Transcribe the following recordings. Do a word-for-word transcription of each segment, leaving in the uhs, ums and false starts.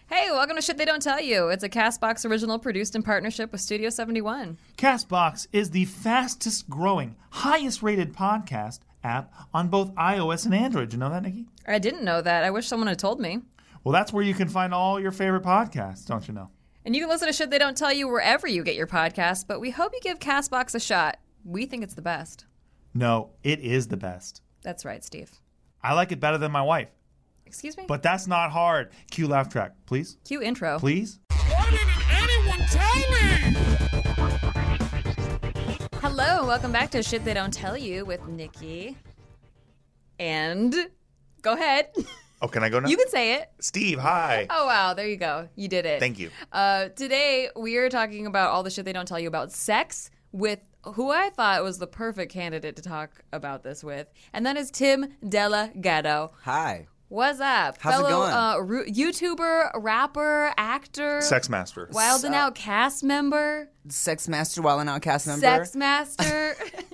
Hey, welcome to Shit They Don't Tell You. It's a CastBox original produced in partnership with Studio seventy-one. CastBox is the fastest growing, highest rated podcast app on both iOS and Android. Did you know that, Nikki? I didn't know that. I wish someone had told me. Well, that's where you can find all your favorite podcasts, don't you know? And you can listen to Shit They Don't Tell You wherever you get your podcasts, but we hope you give CastBox a shot. We think it's the best. No, it is the best. That's right, Steve. I like it better than my wife. Excuse me? But that's not hard. Cue laugh track, please. Cue intro. Please. Why didn't anyone tell me? Hello, welcome back to Shit They Don't Tell You with Nikki. And go ahead. Oh, can I go now? You can say it. Steve, hi. Oh, wow. There you go. You did it. Thank you. Uh, today, we are talking about all the shit they don't tell you about sex with who I thought was the perfect candidate to talk about this with. And that is Tim Delgado. Hi. What's up? How's Fellow, it going? Uh, ru- YouTuber, rapper, actor. Sex master. Wild and Out cast member. Sex Master Wild and Out cast member. Sex master.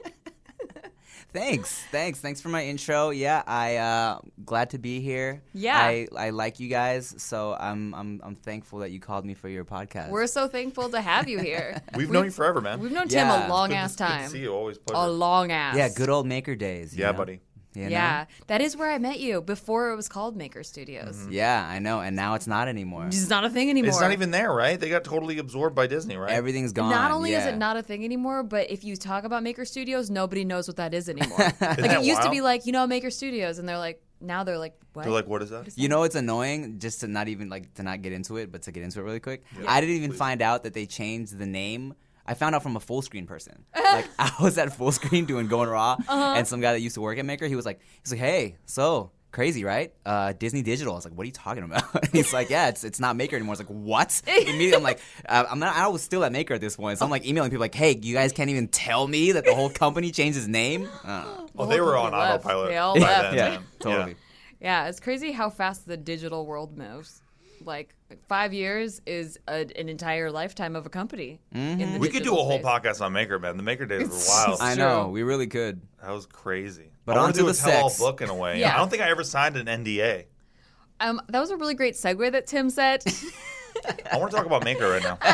Thanks. Thanks. Thanks for my intro. Yeah, I uh glad to be here. Yeah. I, I like you guys, so I'm I'm I'm thankful that you called me for your podcast. We're so thankful to have you here. We've known you forever, man. We've known Tim Yeah. a long Good to- ass good to time. see you. Always pleasure. A long ass. Yeah, good old Maker days. you Yeah, know? buddy. You know? Yeah, that is where I met you before it was called Maker Studios. Yeah, I know, and now it's not anymore. It's not a thing anymore. It's not even there, right? They got totally absorbed by Disney, right? Everything's gone. Not only is yeah. it not a thing anymore, but if you talk about Maker Studios, nobody knows what that is anymore. like that it used to wild? be like, you know, Maker Studios, and they're like, now they're like, what? They're like, what is that? You know it's annoying, just to not even like to not get into it, but to get into it really quick. I didn't even find out that they changed the name. I found out from a full screen person. Like I was at full screen doing Going Raw, Uh-huh. and some guy that used to work at Maker, he was like, he's like, hey, so crazy, right? Uh, Disney Digital. I was like, what are you talking about? And he's like, yeah, it's it's not Maker anymore. I was like, what? Immediately, I'm like, uh, I'm not. I was still at Maker at this point, so I'm like emailing people like, hey, you guys can't even tell me that the whole company changed its name. Uh, Oh, they were on They left. autopilot. They all by left. then, yeah, man. totally. Yeah, it's crazy how fast the digital world moves. Like, five years is a, an entire lifetime of a company. In the We could do digital a whole space. podcast on Maker, man. The Maker days were wild. I true. know, we really could. That was crazy. But I want onto to do a the tell-all sex. book in a way. Yeah. I don't think I ever signed an N D A. Um, that was a really great segue that Tim said. I want to talk about Maker right now.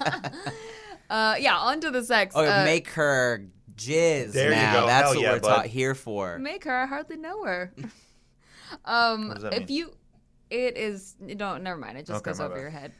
uh, yeah, on to the sex. Oh, uh, make her jizz There you now. go. That's Hell what yeah, we're bud. ta- here for. Make her. I hardly know her. um, What does that if mean? you, it is. You don't. Never mind. It just Okay, goes my over bad. your head.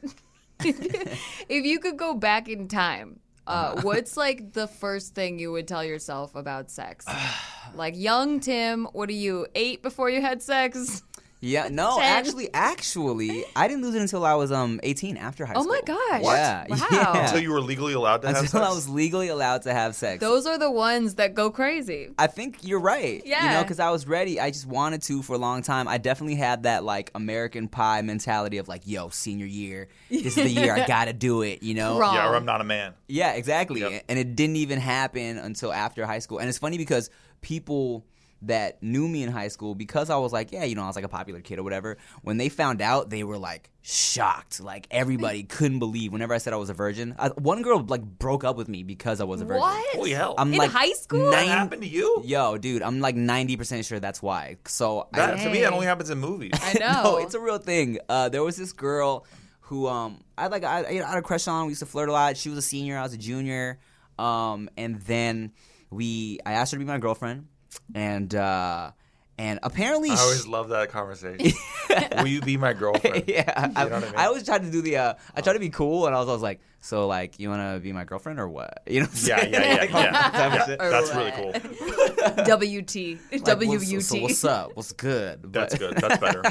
If you could go back in time, uh, what's like the first thing you would tell yourself about sex? Like young Tim, what are you, eight before you had sex? Yeah, no, Ten. actually, actually, I didn't lose it until I was um eighteen after high Oh school. my gosh. Yeah, Wow. yeah. Until you were legally allowed to have Until sex? I was legally allowed to have sex. Those are the ones that go crazy. I think you're right. You Yeah. know, because I was ready. I just wanted to for a long time. I definitely had that, like, American Pie mentality of, like, yo, senior year. This is the year I gotta do it, you know? Wrong. Yeah, or I'm not a man. Yeah, exactly. Yep. And it didn't even happen until after high school. And it's funny because people that knew me in high school, because I was like, yeah, you know, I was like a popular kid or whatever, when they found out, they were like shocked. Like everybody couldn't believe whenever I said I was a virgin. I, one girl like broke up with me because I was a virgin. What? Holy hell. I'm In like high school? that nine- happened to you? Yo, dude, I'm like ninety percent sure that's why. So That, I, to me, that only happens in movies. I know. no, it's a real thing. Uh, there was this girl who um I like I, I had a crush on. We used to flirt a lot. She was a senior, I was a junior. Um, and then we I asked her to be my girlfriend, and uh, and apparently I always she- love that conversation. Will you be my girlfriend? yeah, I, know what I mean? I always tried to do the uh, I tried to be cool, and I was always like, so like you want to be my girlfriend or what? You know? What I'm Yeah, saying? yeah, yeah, Like, yeah. that type of Yeah, shit. That's Or really what? cool. W T. Like, W U what's- T. So what's up? What's good? That's But- good. That's better.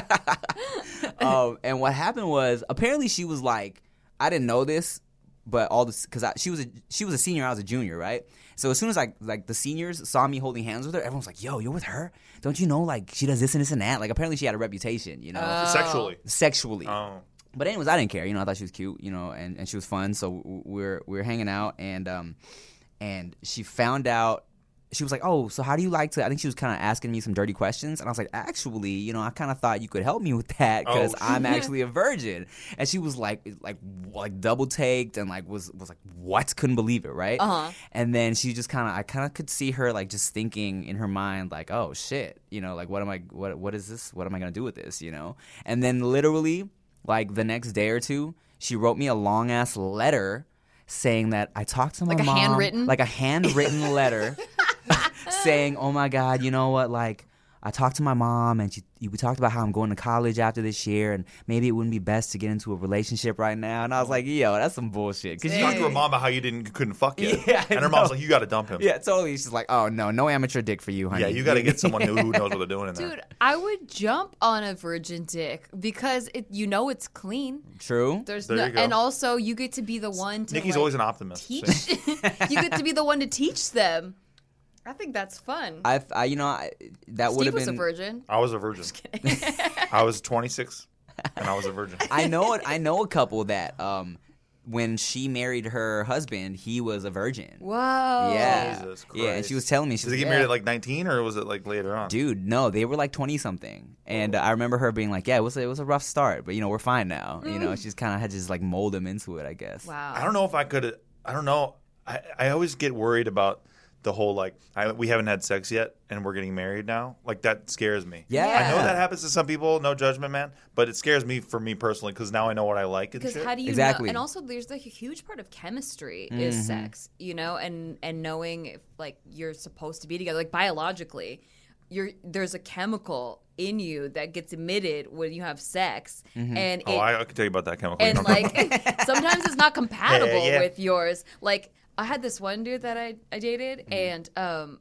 um, and what happened was apparently she was like, I didn't know this, but all this because she was a she was a senior, I was a junior, right? So as soon as like like the seniors saw me holding hands with her, everyone was like, "Yo, you're with her? Don't you know like she does this and this and that?" Like apparently she had a reputation, you know, Sexually. sexually. Oh. But anyways, I didn't care. You know, I thought she was cute, you know, and, and she was fun. So w- we're we're hanging out, and um, and she found out. She was like, "Oh, so how do you like to?" I think she was kind of asking me some dirty questions, and I was like, "Actually, you know, I kind of thought you could help me with that because Oh, I'm actually a virgin." And she was like, like, like double taked and like was was like, "What?" Couldn't believe it, right? Uh-huh. And then she just kind of, I kind of could see her like just thinking in her mind, like, "Oh shit, you know, like what am I, what what is this? What am I gonna do with this?" You know? And then literally like the next day or two, she wrote me a long ass letter saying that I talked to my Like a mom, handwritten? like a handwritten letter, saying, "Oh my God, you know what? Like, I talked to my mom, and she, we talked about how I'm going to college after this year, and maybe it wouldn't be best to get into a relationship right now." And I was like, "Yo, that's some bullshit." Cause You you, talked to her mom about how you didn't couldn't fuck yet. Yeah, I and her mom's know. like, you got to dump him. yeah, totally. She's like, "Oh no, no amateur dick for you, honey." Yeah, you got to get someone who, who knows what they're doing in there. Dude, I would jump on a virgin dick because it, you know it's clean. True. There's There no, you go. and also you get to be the one to Nikki's like, always an optimist. teach. See? You get to be the one to teach them. I think that's fun. I, I you know, I, that would Steve have was been. a virgin. I was a virgin. I was twenty-six, and I was a virgin. I know it. I know a couple that um, when she married her husband, he was a virgin. Whoa. Yeah, Jesus yeah. And Christ. she was telling me, she Did was they get like, married "Yeah." at like nineteen, or was it like later on? Dude, no, they were like twenty something, and uh, I remember her being like, "Yeah, it was a, it was a rough start, but you know we're fine now." You know, she's kind of had to just like mold him into it, I guess. Wow. I don't know if I could. I don't know. I, I always get worried about the whole like I, we haven't had sex yet and we're getting married now. Like that scares me. Yeah. I know that happens to some people. No judgment, man. But it scares me for me personally because now I know what I like and Because shit. how do you Exactly. know? And also, there's like a huge part of chemistry is sex, you know, and and knowing if like you're supposed to be together, like biologically, you're there's a chemical in you that gets emitted when you have sex, and it, oh, I, I can tell you about that chemical. and You don't know. like sometimes it's not compatible Yeah, yeah. with yours. Like I had this one dude that I I dated, Mm-hmm. and um,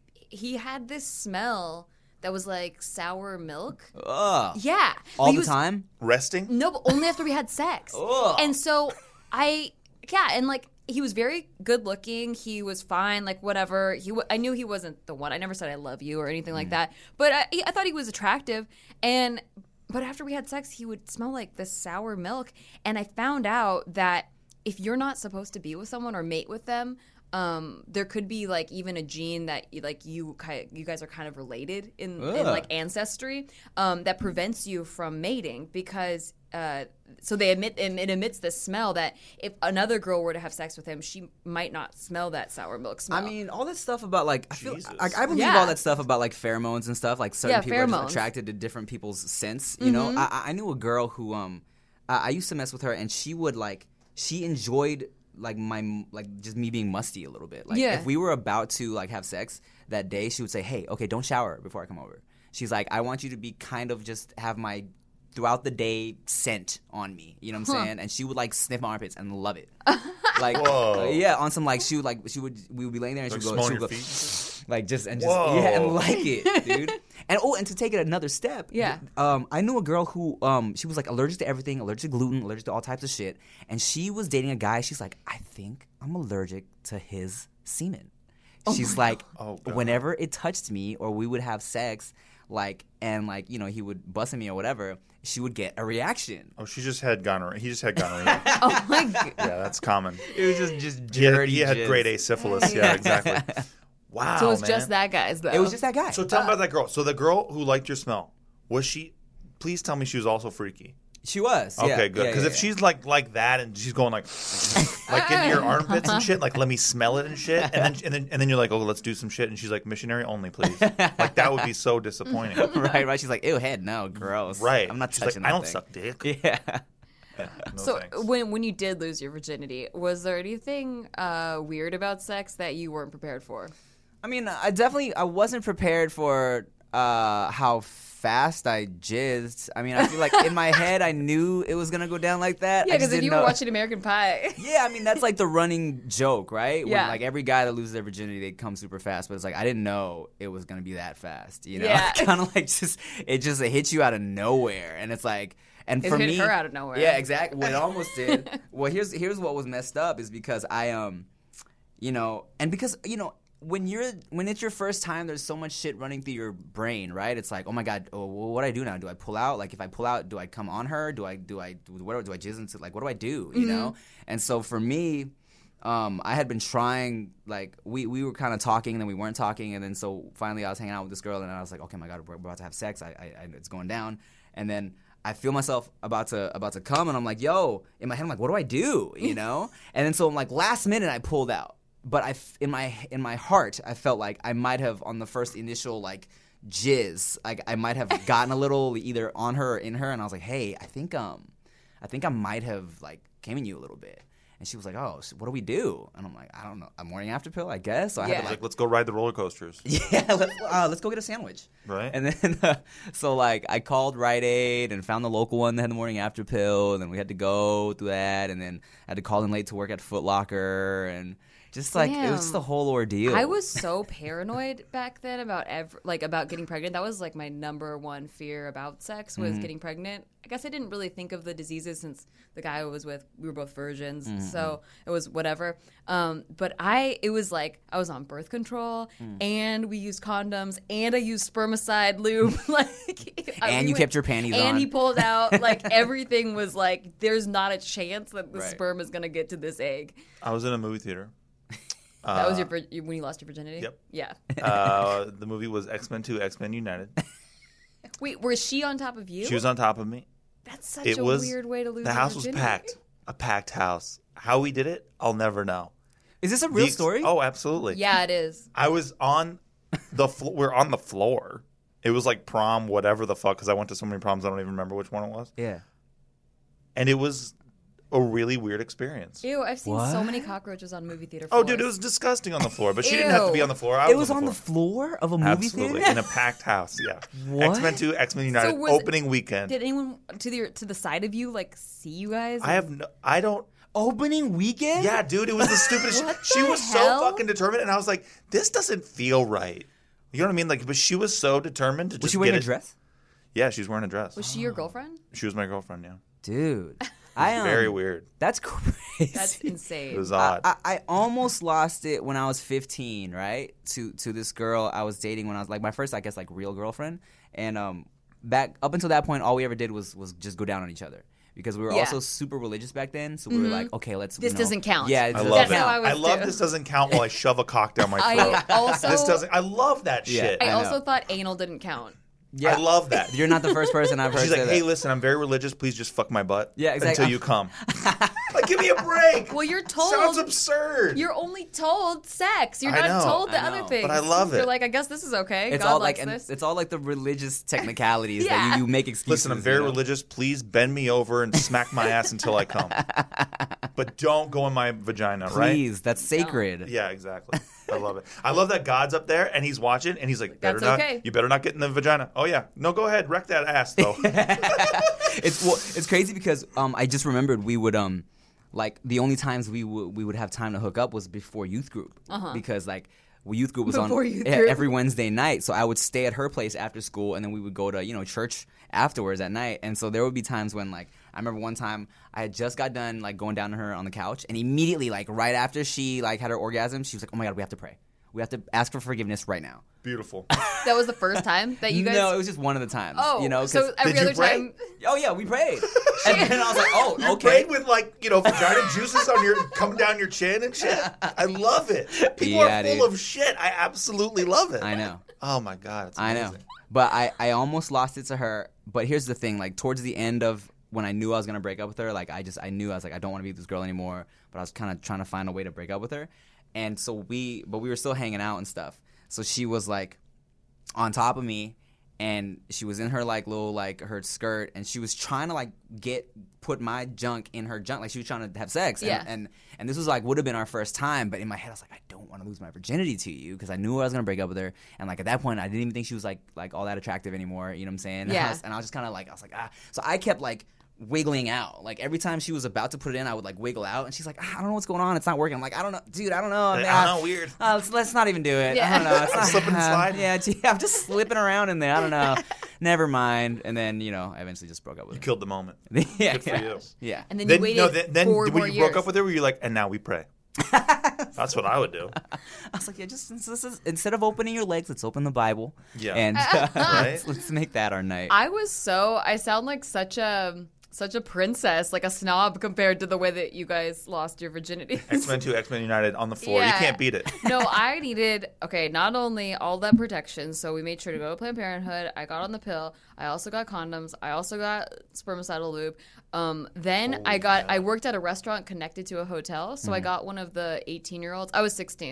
he had this smell that was like sour milk. Ugh. Yeah, All He the was- time. resting. no, but only after we had sex. Ugh. And so I, yeah, and like he was very good looking. He was fine, like whatever. He, w- I knew he wasn't the one. I never said I love you or anything like that. But I, I thought he was attractive. And but after we had sex, he would smell like this sour milk. And I found out that if you're not supposed to be with someone or mate with them, um, there could be like even a gene that like you ki- you guys are kind of related in, in Ugh. like ancestry um, that prevents you from mating because uh, so they emit it emits this smell that if another girl were to have sex with him, she might not smell that sour milk smell. I mean, all that stuff about like I feel Jesus. like I believe Yeah. all that stuff about like pheromones and stuff. Like certain Yeah, people are pheromones. just attracted to different people's scents. You know, I, I knew a girl who um I, I used to mess with her, and she would like she enjoyed like my like just me being musty a little bit. Like Yeah. if we were about to like have sex that day, she would say, "Hey, okay, don't shower before I come over." She's like, "I want you to be kind of just have my throughout the day scent on me." You know what I'm saying? And she would like sniff my armpits and love it. Like Whoa. uh, yeah, on some like she would like she would we would be laying there and Like she would go, smelling she would your go feet. like just and just Whoa. yeah and like it, dude. And oh, and to take it another step, Yeah. Um, I knew a girl who um she was like allergic to everything, allergic to gluten, allergic to all types of shit, and she was dating a guy. She's like, I think I'm allergic to his semen. She's like, Oh, God. whenever it touched me or we would have sex, like and like you know he would bust at me or whatever, she would get a reaction. Oh, she just had gonorrhea. He just had gonorrhea. oh my god. Yeah, that's common. It was just just He had, dirty. he had jizz. grade A syphilis. Yeah, exactly. Wow, So it's man. just that guy's though. It was just that guy. So tell me about that girl. So the girl who liked your smell, was she? Please tell me she was also freaky. She was. yeah, Okay, good. yeah, Because yeah, if yeah. she's like like that and she's going like like into your armpits and shit, like let me smell it and shit, and then and then and then you're like, oh, let's do some shit, and she's like, missionary only, please. Like that would be so disappointing. right, right. She's like, ew, head, no, gross. Right. I'm not She's touching like, I that don't thing. suck dick. Yeah. Yeah, no So thanks. when when you did lose your virginity, was there anything uh, weird about sex that you weren't prepared for? I mean, I definitely I wasn't prepared for uh, how fast I jizzed. I mean, I feel like in my head I knew it was gonna go down like that. Yeah, I just because if didn't you know. were watching American Pie, Yeah, I mean that's like the running joke, right? Yeah. When, like every guy that loses their virginity, they come super fast. But it's like I didn't know it was gonna be that fast. You know, Yeah. kind of like just it just it hits you out of nowhere, and it's like. And It for hit me, her out of nowhere. Yeah, exactly. Well, it almost did. Well, here's here's what was messed up is because I um, you know, and because you know. When you're when it's your first time, there's so much shit running through your brain, right? It's like, oh my god, oh, well, what do I do now? Do I pull out? Like, if I pull out, do I come on her? Do I do I do what do I jizz into? Like, what do I do? You know? And so for me, um, I had been trying. Like, we we were kind of talking, and then we weren't talking, and then so finally I was hanging out with this girl, and I was like, okay, my god, we're about to have sex. I, I, I it's going down, and then. I feel myself about to about to come, and I'm like, yo, in my head, I'm like, what do I do? You know? And then so I'm like, last minute, I pulled out. But I, f- in my in my heart, I felt like I might have on the first initial like jizz, like I might have gotten a little either on her or in her, and I was like, hey, I think um, I think I might have like came in you a little bit. And she was like, oh, so what do we do? And I'm like, I don't know, a morning after pill, I guess. So I Yeah. had to Like, like, let's go ride the roller coasters. yeah, let's, uh, let's go get a sandwich. Right. And then, uh, so like, I called Rite Aid and found the local one that had the morning after pill. And then we had to go through that. And then I had to call in late to work at Foot Locker. And just like, it was just Damn. the whole ordeal. I was so paranoid back then about ev- like about getting pregnant. That was like my number one fear about sex was Mm-hmm. getting pregnant. I guess I didn't really think of the diseases since the guy I was with, we were both virgins, Mm-hmm. so it was whatever. Um, but I, it was like I was on birth control, Mm. and we used condoms, and I used spermicide lube, like, I- And we you kept your panties and on. he pulled out. Like everything was like, there's not a chance that the Right. sperm is gonna get to this egg. I was in a movie theater. That was your vir- when you lost your virginity. Yep. Yeah. Uh, the movie was X-Men two, X-Men United. Wait, was she on top of you? She was on top of me. That's such It a was weird way to lose the your house was virginity. packed, a packed house. How we did it, I'll never know. Is this a The real ex- story? Oh, absolutely. Yeah, it is. I was on the flo- we're on the floor. It was like prom, whatever the fuck, because I went to so many proms I don't even remember which one it was. Yeah. And it was a really weird experience. Ew, I've seen so What? many cockroaches on movie theater Oh, floors. dude, it was disgusting on the floor. But she didn't have to be Ew. on the floor. I It was, was on the floor of a movie Absolutely, theater? in a packed house. Yeah. What? X-Men two, X-Men United, was- opening weekend. Did anyone to the to the side of you like see you guys? I have no, I don't. Opening weekend? Yeah, dude, it was the stupidest. What She the was hell? so fucking determined, and I was like, this doesn't feel right. You know what I mean? Like, but she was so determined to just Was she wearing get a it. dress? Yeah, she was wearing a dress. Was she your girlfriend? She was my girlfriend. Yeah, Dude. I um, very weird. That's crazy. That's insane. It was I, odd. I, I almost lost it when I was fifteen, right? To to this girl I was dating when I was like my first, I guess, like real girlfriend. And um, back up until that point, all we ever did was was just go down on each other because we were Yeah. also super religious back then. So we were like, okay, let's. This you know, doesn't count. Yeah, I it love doesn't That's it. how count. I I was love too. this doesn't count while I shove a cock down my I throat. also This doesn't. I love that Yeah. shit. I, I know. also thought anal didn't count. Yeah. I love that. You're not the first person I've heard She's say like, that. hey, listen, I'm very religious. Please just fuck my butt. Yeah, exactly. Until you come. Like, give me a break. Well, you're told Sounds absurd. you're only told sex. You're I not know, told the I other know. things. But I love it. You're like, I guess this is okay. It's God all like likes and this. it's all like the religious technicalities Yeah. that you, you make excuses. Listen, I'm very you know? religious. Please bend me over and smack my ass until I come. But don't go in my vagina, right? Please, that's sacred. Yeah, exactly. I love it. I love that God's up there and he's watching and he's like, better That's not. okay. You better not get in the vagina. Oh yeah, no, go ahead, wreck that ass though. It's well, it's crazy because um I just remembered we would um like the only times we would we would have time to hook up was before youth group because like well, youth group was Before on youth e- group. every Wednesday night, so I would stay at her place after school, and then we would go to you know church afterwards at night. And so there would be times when like I remember one time I had just got done like going down to her on the couch, and immediately like right after she like had her orgasm, she was like, "Oh my god, we have to pray. We have to ask for forgiveness right now." Beautiful. That was the first time that you guys. No, it was just one of the times. Oh, you know, 'cause- so every Did you other pray? time. oh yeah, we prayed, and then I was like, "Oh, You okay." prayed with like you know vagina juices on your coming down your chin and shit. I love it. People Yeah, are full dude. of shit. I absolutely love it. I know. Oh my god, it's I amazing. know. But I, I almost lost it to her. But here's the thing, like towards the end of when I knew I was gonna break up with her, like I just I knew I was like I don't want to be with this girl anymore. But I was kind of trying to find a way to break up with her. And so we but we were still hanging out and stuff. So she was like on top of me and she was in her like little like her skirt and she was trying to like get put my junk in her junk, like she was trying to have sex. And, Yeah. and and this was like would have been our first time, but in my head I was like, I don't want to lose my virginity to you because I knew I was gonna break up with her. And like at that point I didn't even think she was like like all that attractive anymore, you know what I'm saying? And Yeah. I was, and I was just kinda like I was like, ah. So I kept like wiggling out. Like every time she was about to put it in, I would like wiggle out and she's like, ah, I don't know what's going on, it's not working. I'm like, I don't know, dude, I don't know. I man, don't know, weird. Uh, let's, let's not even do it. Yeah. I don't know. It's not, Slip and slide? Yeah, gee, I'm just slipping around in there. I don't know. Never mind. And then, you know, I eventually just broke up with You her. killed the moment. yeah, Good for yeah. you. Yeah. And then, Then you waited no, then, then four when more you years. broke up with her, were you like, and now we pray? That's what I would do. I was like, yeah, just this is, instead of opening your legs, let's open the Bible. Yeah. And uh, Right? let's, let's make that our night. I was so. I sound like such a such a princess, like a snob compared to the way that you guys lost your virginity. X-Men two, X-Men United on the floor. You Yeah. can't beat it. No, I needed, okay, not only all that protection, so we made sure to go to Planned Parenthood. I got on the pill. I also got condoms. I also got spermicidal lube. Um, then I got, I worked at a restaurant connected to a hotel, so I got one of the eighteen-year-olds. I was sixteen.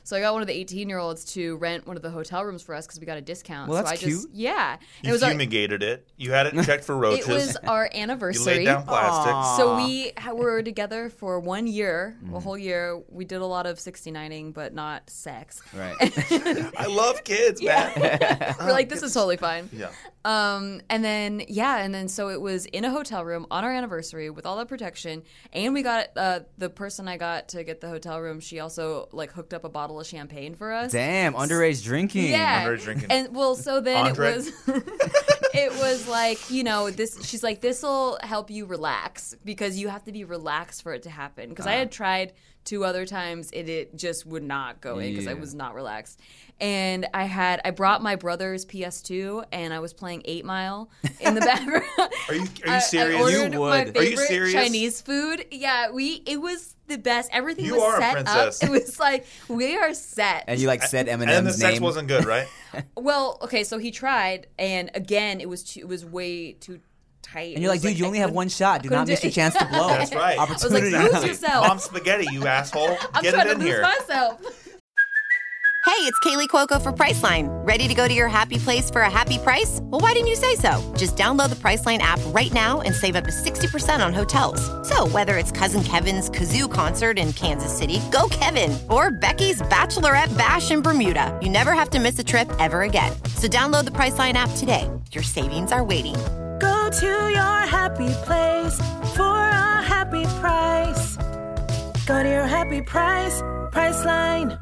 So I got one of the eighteen-year-olds to rent one of the hotel rooms for us because we got a discount. Well, so that's I just, cute. Yeah. And You it was our, fumigated it. You had it checked for roaches. it was our you anniversary. laid down plastic. So we ha- were together for one year, Mm. a whole year. We did a lot of sixty-nining, but not sex. Right. I love kids, man. We're like, this is totally fine. Yeah. Um, and then yeah, and then so it was in a hotel room on our anniversary with all that protection, and we got uh, the person I got to get the hotel room. She also like hooked up a bottle of champagne for us. Damn, underage drinking. Yeah, Underage drinking. and well, so then Andre? it was, it was like you know this. She's like, this will help you relax because you have to be relaxed for it to happen. Because I had tried two other times and it just would not go in because I Yeah. was not relaxed. And I had I brought my brother's P S two and I was playing Eight Mile in the background. Are you are you I- serious? I ordered You my would. Are you favorite serious? Chinese food. Yeah, we it was the best. Everything You was are a set princess. up. It was like we are set. And you like said and then the Eminem's sex name. wasn't good, right? Well, okay, so he tried, and again, it was too, it was way too tight. And you're like, dude, you only have one shot. Do not miss your chance to blow. That's right. I was like, Opportunity. lose knocks. yourself. Mom spaghetti, you asshole. I'm Get trying it to in lose here. myself. Hey, it's Kaylee Cuoco for Priceline. Ready to go to your happy place for a happy price? Well, why didn't you say so? Just download the Priceline app right now and save up to sixty percent on hotels. So whether it's Cousin Kevin's Kazoo Concert in Kansas City, go Kevin, or Becky's Bachelorette Bash in Bermuda, you never have to miss a trip ever again. So download the Priceline app today. Your savings are waiting. Go to your happy place for a happy price. Go to your happy price, Priceline.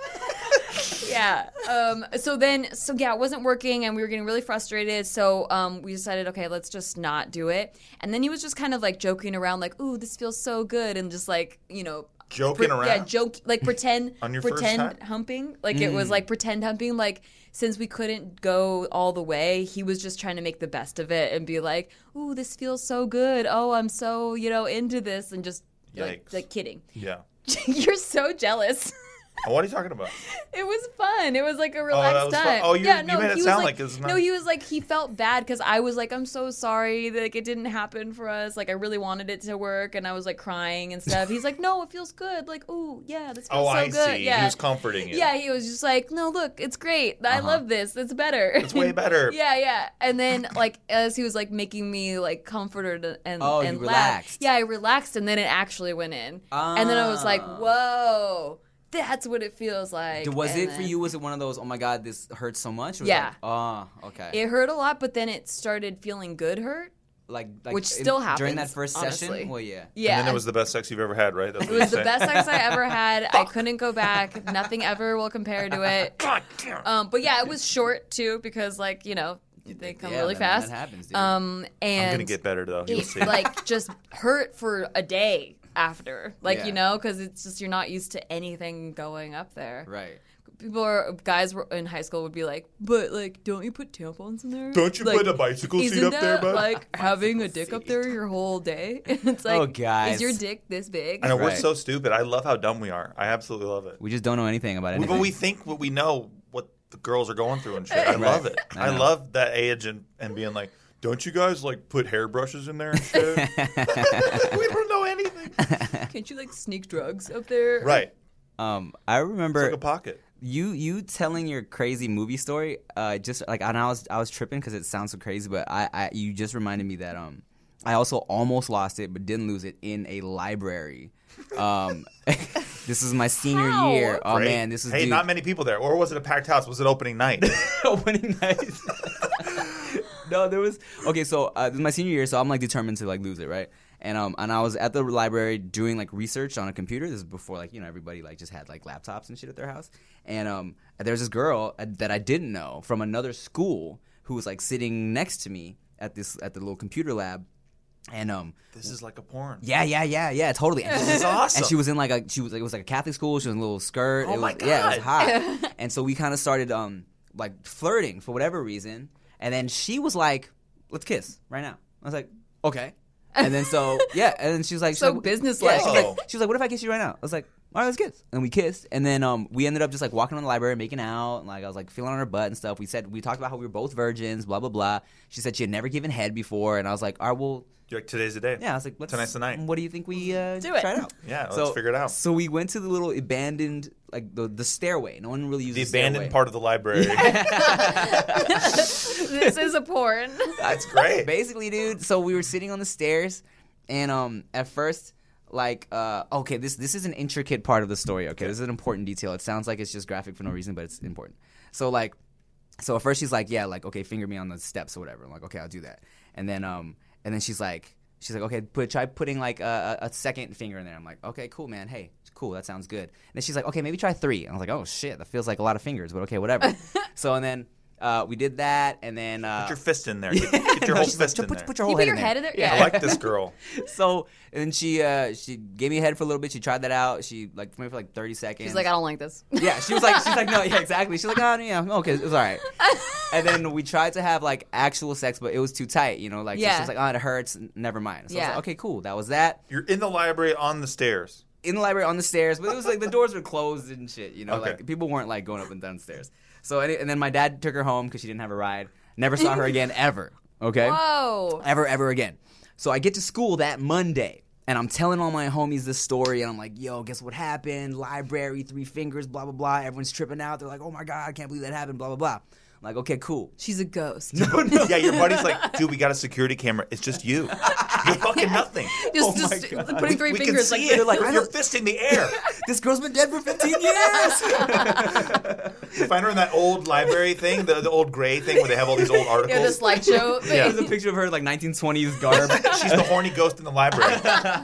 Yeah. Um, so then, so yeah, it wasn't working, and we were getting really frustrated. So um, we decided, okay, let's just not do it. And then he was just kind of like joking around, like, "Ooh, this feels so good," and just like, you know, Joking pre- around? Yeah, joke like pretend On your first pretend time? humping. Like it was like pretend humping. Like since we couldn't go all the way, he was just trying to make the best of it and be like, "Ooh, this feels so good. Oh, I'm so you know into this," and just like, Yikes. like kidding. Yeah. You're so jealous. What are you talking about? It was fun. It was like a relaxed was fun. time. Oh, you- yeah, you no, made it he was sound like, like it's no. not- He was like he felt bad because I was like, I'm so sorry that like, it didn't happen for us. Like I really wanted it to work, and I was like crying and stuff. He's like, no, it feels good. Like, ooh, yeah, this feels Oh, so I good. see. Yeah, He was comforting you. Yeah, he was just like, no, look, it's great. I love this. It's better. It's way better. yeah, yeah. And then like as he was like making me like comforted and Oh, and you laugh, relaxed. yeah, I relaxed, and then it actually went in, and then I was like, Ah. whoa. That's what it feels like. Was And it for then- you? Was it one of those? Oh my god, this hurts so much. Or was it Yeah. Like, oh, okay. It hurt a lot, but then it started feeling good hurt. like, like which in- still during that happens, first honestly. session. Well, yeah. Yeah. And then it was the best sex you've ever had, right? That's It what was you're the saying? best sex I ever had. I couldn't go back. Nothing ever will compare to it. Um, but yeah, it was short too because like, you know, they come Yeah, really that- fast. that happens, dude. Um, and I'm going to get better, though. You'll it see. like just hurt for a day after. Like, Yeah. you know, because it's just you're not used to anything going up there. Right. People are guys were in high school would be like, but like, don't you put tampons in there? Don't you Like, put a bicycle seat isn't up there, that, bud? like having a dick up there your whole day? It's like, Oh, guys. is your dick this big? I know, we're Right. so stupid. I love how dumb we are. I absolutely love it. We just don't know anything about We, anything. but we think what we know what the girls are going through and shit. I Right. love it. I I, know. love that age and, and being like, don't you guys like put hairbrushes in there and shit? We don't know anything. Can't you like sneak drugs up there? Right. um, I It's remember like a pocket. you you telling your crazy movie story. Uh, just like and I was I was tripping because it sounds so crazy, but I, I you just reminded me that um I also almost lost it, but didn't lose it in a library. Um, this is my senior How? year. Oh Great. man, this is Hey, dude, not many people there. Or was it a packed house? Was it opening night? opening night. No, there was okay. So uh, this is my senior year, so I'm like determined to like lose it, right? And um and I was at the library doing like research on a computer. This is before like you know everybody like just had like laptops and shit at their house. And um there's this girl that I didn't know from another school who was like sitting next to me at this at the little computer lab. And um This is like a porn. yeah yeah yeah yeah totally. And This is awesome. And she was in like a she was like it was like a Catholic school. She was in a little skirt. Oh it was, my Yeah, it was God. hot. And so we kind of started um like flirting for whatever reason. And then she was like, "Let's kiss right now." I was like, "Okay." And then so yeah, and then she was like, she's So like, businesslike. Yeah, she was Whoa. like, she was like, "What if I kiss you right now?" I was like, all right, let's kiss. And we kissed. And then um, we ended up just like walking on the library, making out. And like I was like feeling on her butt and stuff. We said, we talked about how we were both virgins, blah, blah, blah. She said she had never given head before. And I was like, all right, well, You're like, today's the day. yeah, I was like, let's, Tonight's the night. What do you think we uh, Do it. try it out? Yeah, let's figure it out. So we went to the little abandoned, like the, the stairway. No one really The uses the abandoned stairway. part of the library. This is a porn. That's great. Basically, dude. So we were sitting on the stairs, and um, at first, like, uh, okay, this this is an intricate part of the story. Okay, this is an important detail. It sounds like it's just graphic for no reason, but it's important. So like, so at first she's like, yeah, like, okay, finger me on the steps or whatever. I'm like, okay, I'll do that. And then um, and then she's like, she's like, okay, put try putting like a, a second finger in there. I'm like, okay, cool, man. Hey, cool, that sounds good. And then she's like, okay, maybe try three. And I was like, oh shit, that feels like a lot of fingers, but okay, whatever. So and then. Uh, we did that, and then uh, Put your fist in there. Get, get your no, whole she's like, fist in put, there. put your You whole put head your in head there. in there? I Yeah. like this girl. So and then she uh, she gave me a head for a little bit. She tried that out. She like maybe for like thirty seconds. She's like, I don't like this. yeah. She was like, she's like, no, yeah, exactly. She's like, oh yeah, okay, it was all right. And then we tried to have like actual sex, but it was too tight, you know. Like so Yeah. she was like, oh, it hurts. Never mind. So I was Yeah. like, okay, cool. That was that. You're in the library on the stairs. In the library on the stairs, but it was like the doors were closed and shit, you know. Okay. Like people weren't like going up and down stairs. So and, and then my dad took her home because she didn't have a ride. Never saw her again ever. Okay. Whoa. Ever, ever again. So I get to school that Monday, and I'm telling all my homies this story, and I'm like, yo, guess what happened? Library, three fingers, blah, blah, blah. Everyone's tripping out. They're like, oh, my God, I can't believe that happened, blah, blah, blah. I'm like, okay, cool. She's a ghost. Yeah, your buddy's like, dude, we got a security camera. It's just you. You're fucking nothing. Just, Oh my just God. putting three we fingers can like see it. this. Like, I you're don't- fisting the air. This girl's been dead for fifteen years. You find her in that old library thing, the, the old gray thing where they have all these old articles. Yeah, the slideshow thing. Yeah. There's a picture of her like nineteen twenties garb. She's the horny ghost in the library.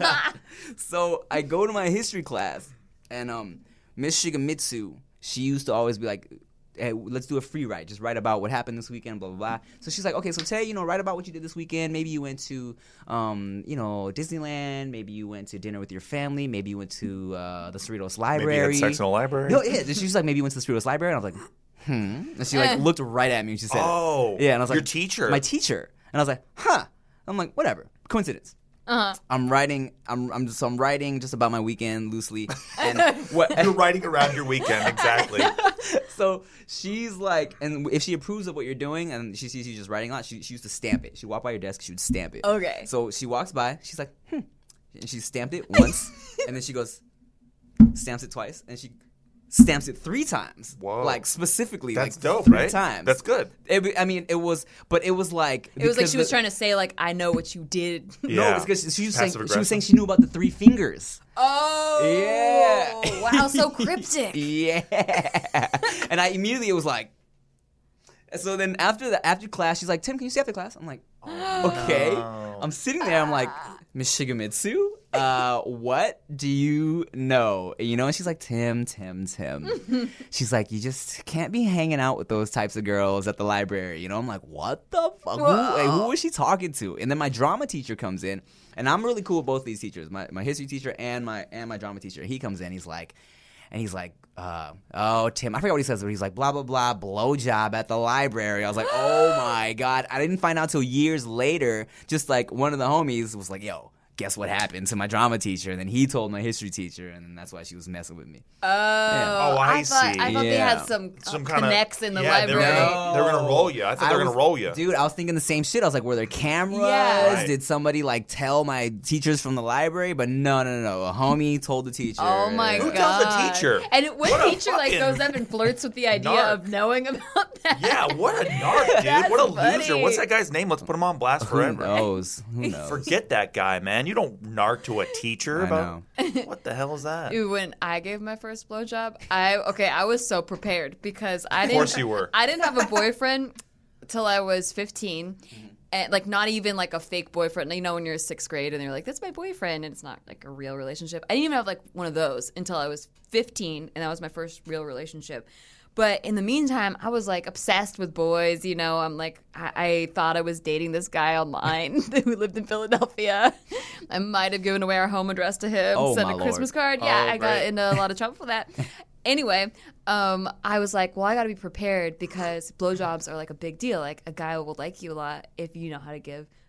So I go to my history class, and um, Miss Shigemitsu, she used to always be like, hey, let's do a free write. Just write about what happened this weekend, blah, blah, blah. So she's like, okay, so today, you know, write about what you did this weekend. Maybe you went to, um, you know, Disneyland. Maybe you went to dinner with your family. Maybe you went to uh, the Cerritos Library. Maybe you had sex in a library. No, yeah. She's like, maybe you went to the Cerritos Library. And I was like, hmm. And she like looked right at me and she said, Oh, yeah. And I was like, your teacher. My teacher. And I was like, huh. I'm like, whatever. Coincidence. Uh-huh. I'm writing. I'm. I'm just. So I'm writing just about my weekend loosely, and what? You're writing around your weekend, exactly. So she's like, and if she approves of what you're doing, and she sees you just writing a lot, she, she used to stamp it. She walked by your desk, she would stamp it. Okay. So she walks by, she's like, hmm, and she stamped it once, and then she goes, stamps it twice, and she stamps it three times. Whoa. Like specifically, That's like dope, three right? times. That's good. It, I mean, it was, but it was like It was like because she was the- trying to say, like, I know what you did. No, Yeah. it's because she was saying she Passive-aggressive. was saying she knew about the three fingers. Oh. Yeah. Wow, so cryptic. Yeah. And I immediately was like, so then after the after class, she's like, Tim, can you stay after class? I'm like, okay. I'm sitting there. I'm like, Miss Shigemitsu, uh, what do you know? You know, and she's like, Tim, Tim, Tim. She's like, you just can't be hanging out with those types of girls at the library. You know, I'm like, what the fuck? Who, like, who was she talking to? And then my drama teacher comes in, and I'm really cool with both these teachers, my my history teacher and my and my drama teacher. He comes in, he's like, and he's like, uh, oh, Tim, I forgot what he says, but he's like, blah, blah, blah, blowjob at the library. I was like, oh, my God. I didn't find out till years later, just like one of the homies was like, yo, guess what happened to my drama teacher? And then he told my history teacher, and then that's why she was messing with me. Oh, Oh, I thought, see. I thought they Yeah. had some, Some uh, kind of connects in the yeah, They were library. gonna, they were gonna roll you. I thought they were was- gonna roll you. Dude, I was thinking the same shit. I was like, were there cameras? Yeah. Right. Did somebody like tell my teachers from the library? But no, no, no, no. A homie told the teacher. Oh my Who god! tells the teacher? And what, What a teacher like fucking goes up and flirts with the idea narc. of knowing about that? Yeah, what a narc, dude. That's What a funny. loser. What's that guy's name? Let's put him on blast Who forever. knows? Who knows? Forget that guy, man. You don't narc to a teacher I about what the hell is that? Ooh, when I gave my first blowjob, I okay, I was so prepared because I didn't. course you were. I didn't have a boyfriend till I was fifteen, and like not even like a fake boyfriend. You know, when you're in sixth grade and you're like, "That's my boyfriend," and it's not like a real relationship. I didn't even have like one of those until I was fifteen, and that was my first real relationship. But in the meantime, I was like obsessed with boys. You know, I'm like, I, I thought I was dating this guy online who lived in Philadelphia. I might have given away our home address to him, Oh, sent my a Christmas Lord. card. Yeah, Oh, I got great. into a lot of trouble for that. Anyway, um, I was like, well, I got to be prepared because blowjobs are like a big deal. Like a guy will like you a lot if you know how to give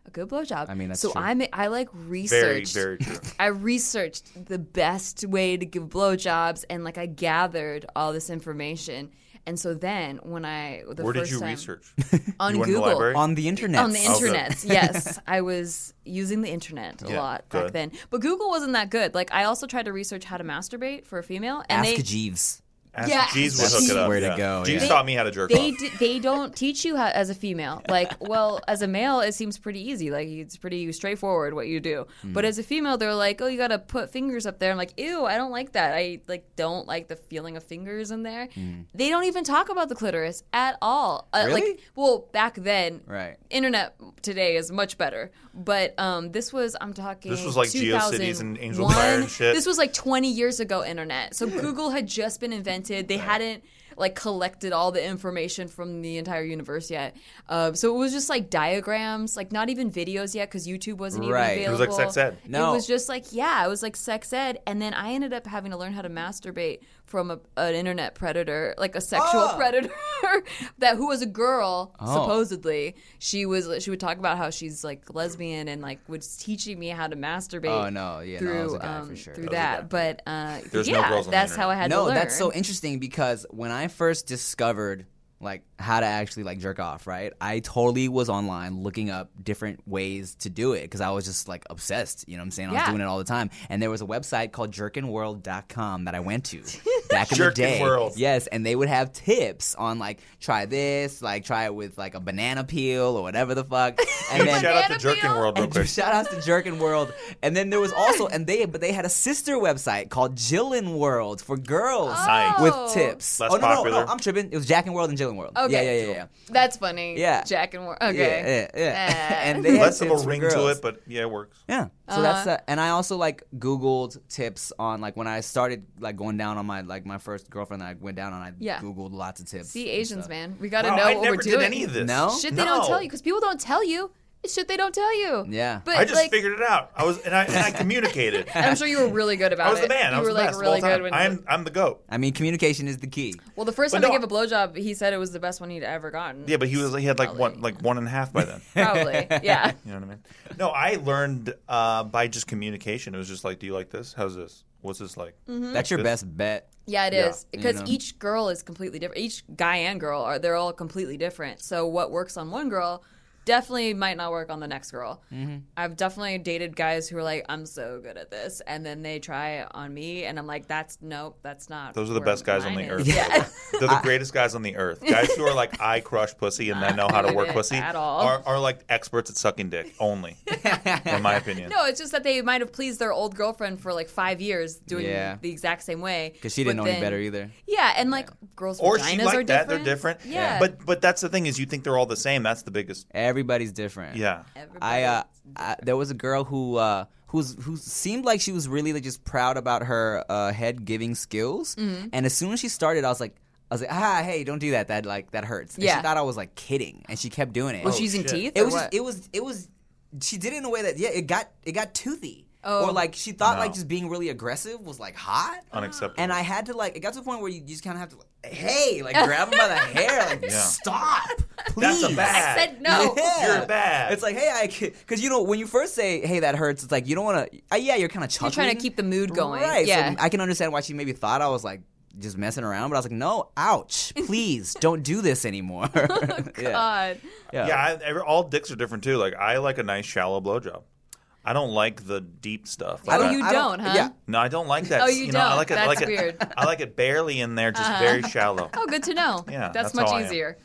a good blowjob. I mean, that's so true. I'm I like Very, researched. very true. I researched the best way to give blowjobs, and like I gathered all this information. And so then when I the Where first did you time, research? on You went to the Google library? On the internet. on the Oh, good. internet, yes, I was using the internet a Yeah, lot back good. then. But Google wasn't that good. Like I also tried to research how to masturbate for a female, and Ask they Jeeves. Ask Yeah, Jeeves would that's hook it up. where to yeah. go, Jeeves yeah. taught me how to jerk they off. d- they don't teach you how as a female. Like, well, as a male, it seems pretty easy. Like, it's pretty straightforward what you do. Hmm. But as a female, they're like, oh, you got to put fingers up there. I'm like, ew, I don't like that. I like don't like the feeling of fingers in there. They don't even talk about the clitoris at all. Uh, Really? Like, well, back then, Right. internet today is much better. But um, this was I'm talking. This was like GeoCities and Angel Fire and shit. This was like twenty years ago internet. So Google had just been invented. They hadn't like collected all the information from the entire universe yet. Um, so it was just like diagrams, like not even videos yet because YouTube wasn't Right. even It was available. like sex ed. No. It was just like, yeah, it was like sex ed. And then I ended up having to learn how to masturbate from a, an internet predator, like a sexual Oh. predator that who was a girl, Oh. supposedly. She was she would talk about how she's like lesbian and like was teaching me how to masturbate. Oh, no. Yeah, no, through that was a guy um, for sure. through That was a that. But uh, There's no yeah, girls on the that's how I had no, to learn. that's so interesting because when I first discovered like how to actually like jerk off, right? I totally was online looking up different ways to do it because I was just like obsessed. You know what I'm saying? I was Yeah. doing it all the time. And there was a website called jerkin world dot com that I went to back in the Jerkin day. World. Yes, and they would have tips on like try this, like try it with like a banana peel or whatever the fuck. And then Shout out to Banana Jerkin peel? World real and quick. shout outs to Jerkin World. And then there was also and they but they had a sister website called Jillin World for girls Nice. with Oh. tips. Less oh no, no, popular. no, I'm tripping. It was Jack and World and Jillin World. Okay. Yeah, yeah, yeah, yeah. That's funny. Yeah. Jack and War. Yeah, Okay. yeah, yeah. Eh. And they had Less of tips a for ring to girls. it, but yeah, it works. Yeah. So that's uh, and I also like Googled tips on like when I started like going down on my like my first girlfriend that I went down on. I Yeah. Googled lots of tips. See, and Asians, stuff. man, we got to Wow, know I what never we're did doing. any of this. No? Shit, they No. don't tell you because people don't tell you. It's shit they don't tell you. Yeah. But I just like, figured it out. I was and I and I communicated. and I'm sure you were really good about I was it. the man. You I was were the like best really of all good time. when. I'm I'm the goat. I mean, communication is the key. well, the first But time no, I gave a blowjob, he said it was the best one he'd ever gotten. Yeah, but he was he had like Probably. one like one and a half by then. Probably. Yeah. You know what I mean? No, I learned uh, by just communication. It was just like, do you like this? How's this? What's this like? Mm-hmm. That's your This- best bet. Yeah, it Yeah. is because You know? each girl is completely different. Each guy and girl are they're all completely different. So what works on one girl definitely might not work on the next girl. Mm-hmm. I've definitely dated guys who are like, I'm so good at this, and then they try it on me, and I'm like, that's nope, that's not. Those are the where best guys on mine the is. earth. Yeah. They're the greatest guys on the earth. Guys who are like, I crush pussy and then know how to work At pussy all. are, are like experts at sucking dick only, in my opinion. No, it's just that they might have pleased their old girlfriend for like five years doing Yeah. the exact same way. Because she didn't but know any then- better either. Yeah, and like girls' Or vaginas she are like that. different. They're different. Yeah. But but that's the thing is you think they're all the same. That's the biggest. Everybody's different. Yeah. I, uh, I there was a girl who uh, who's who seemed like she was really like, just proud about her uh, head giving skills, Mm-hmm. and as soon as she started, I was like, I was like, ah, hey, don't do that. That like that hurts. And Yeah. she thought I was like kidding, and she kept doing it. Was Oh, she using shit. teeth? it or was what? just, it was it was she did it in a way that yeah, it got it got toothy. Oh. Or like she thought No. like just being really aggressive was like hot. Unacceptable. And I had to like it got to the point where you just kind of have to like, hey, like grab him by the hair, like Yeah. stop, please. That's a bad. I said no. Yeah. You're bad. It's like, hey, I because you know when you first say, hey, that hurts. It's like you don't want to. Uh, yeah, you're kind of You're chuckling. trying to keep the mood going. right? Yeah. So I can understand why she maybe thought I was like just messing around, but I was like, no, ouch, please don't do this anymore. yeah. God. Yeah. Yeah, I, every, all dicks are different too. Like I like a nice shallow blowjob. I don't like the deep stuff. Oh, Like, I- you I don't, huh? Yeah. No, I don't like that. Oh, you know, I don't? like it. I That's like it, weird. Uh-huh. I like it barely in there, just very shallow. Oh, good to know. Yeah, that's, that's much how I am. easier.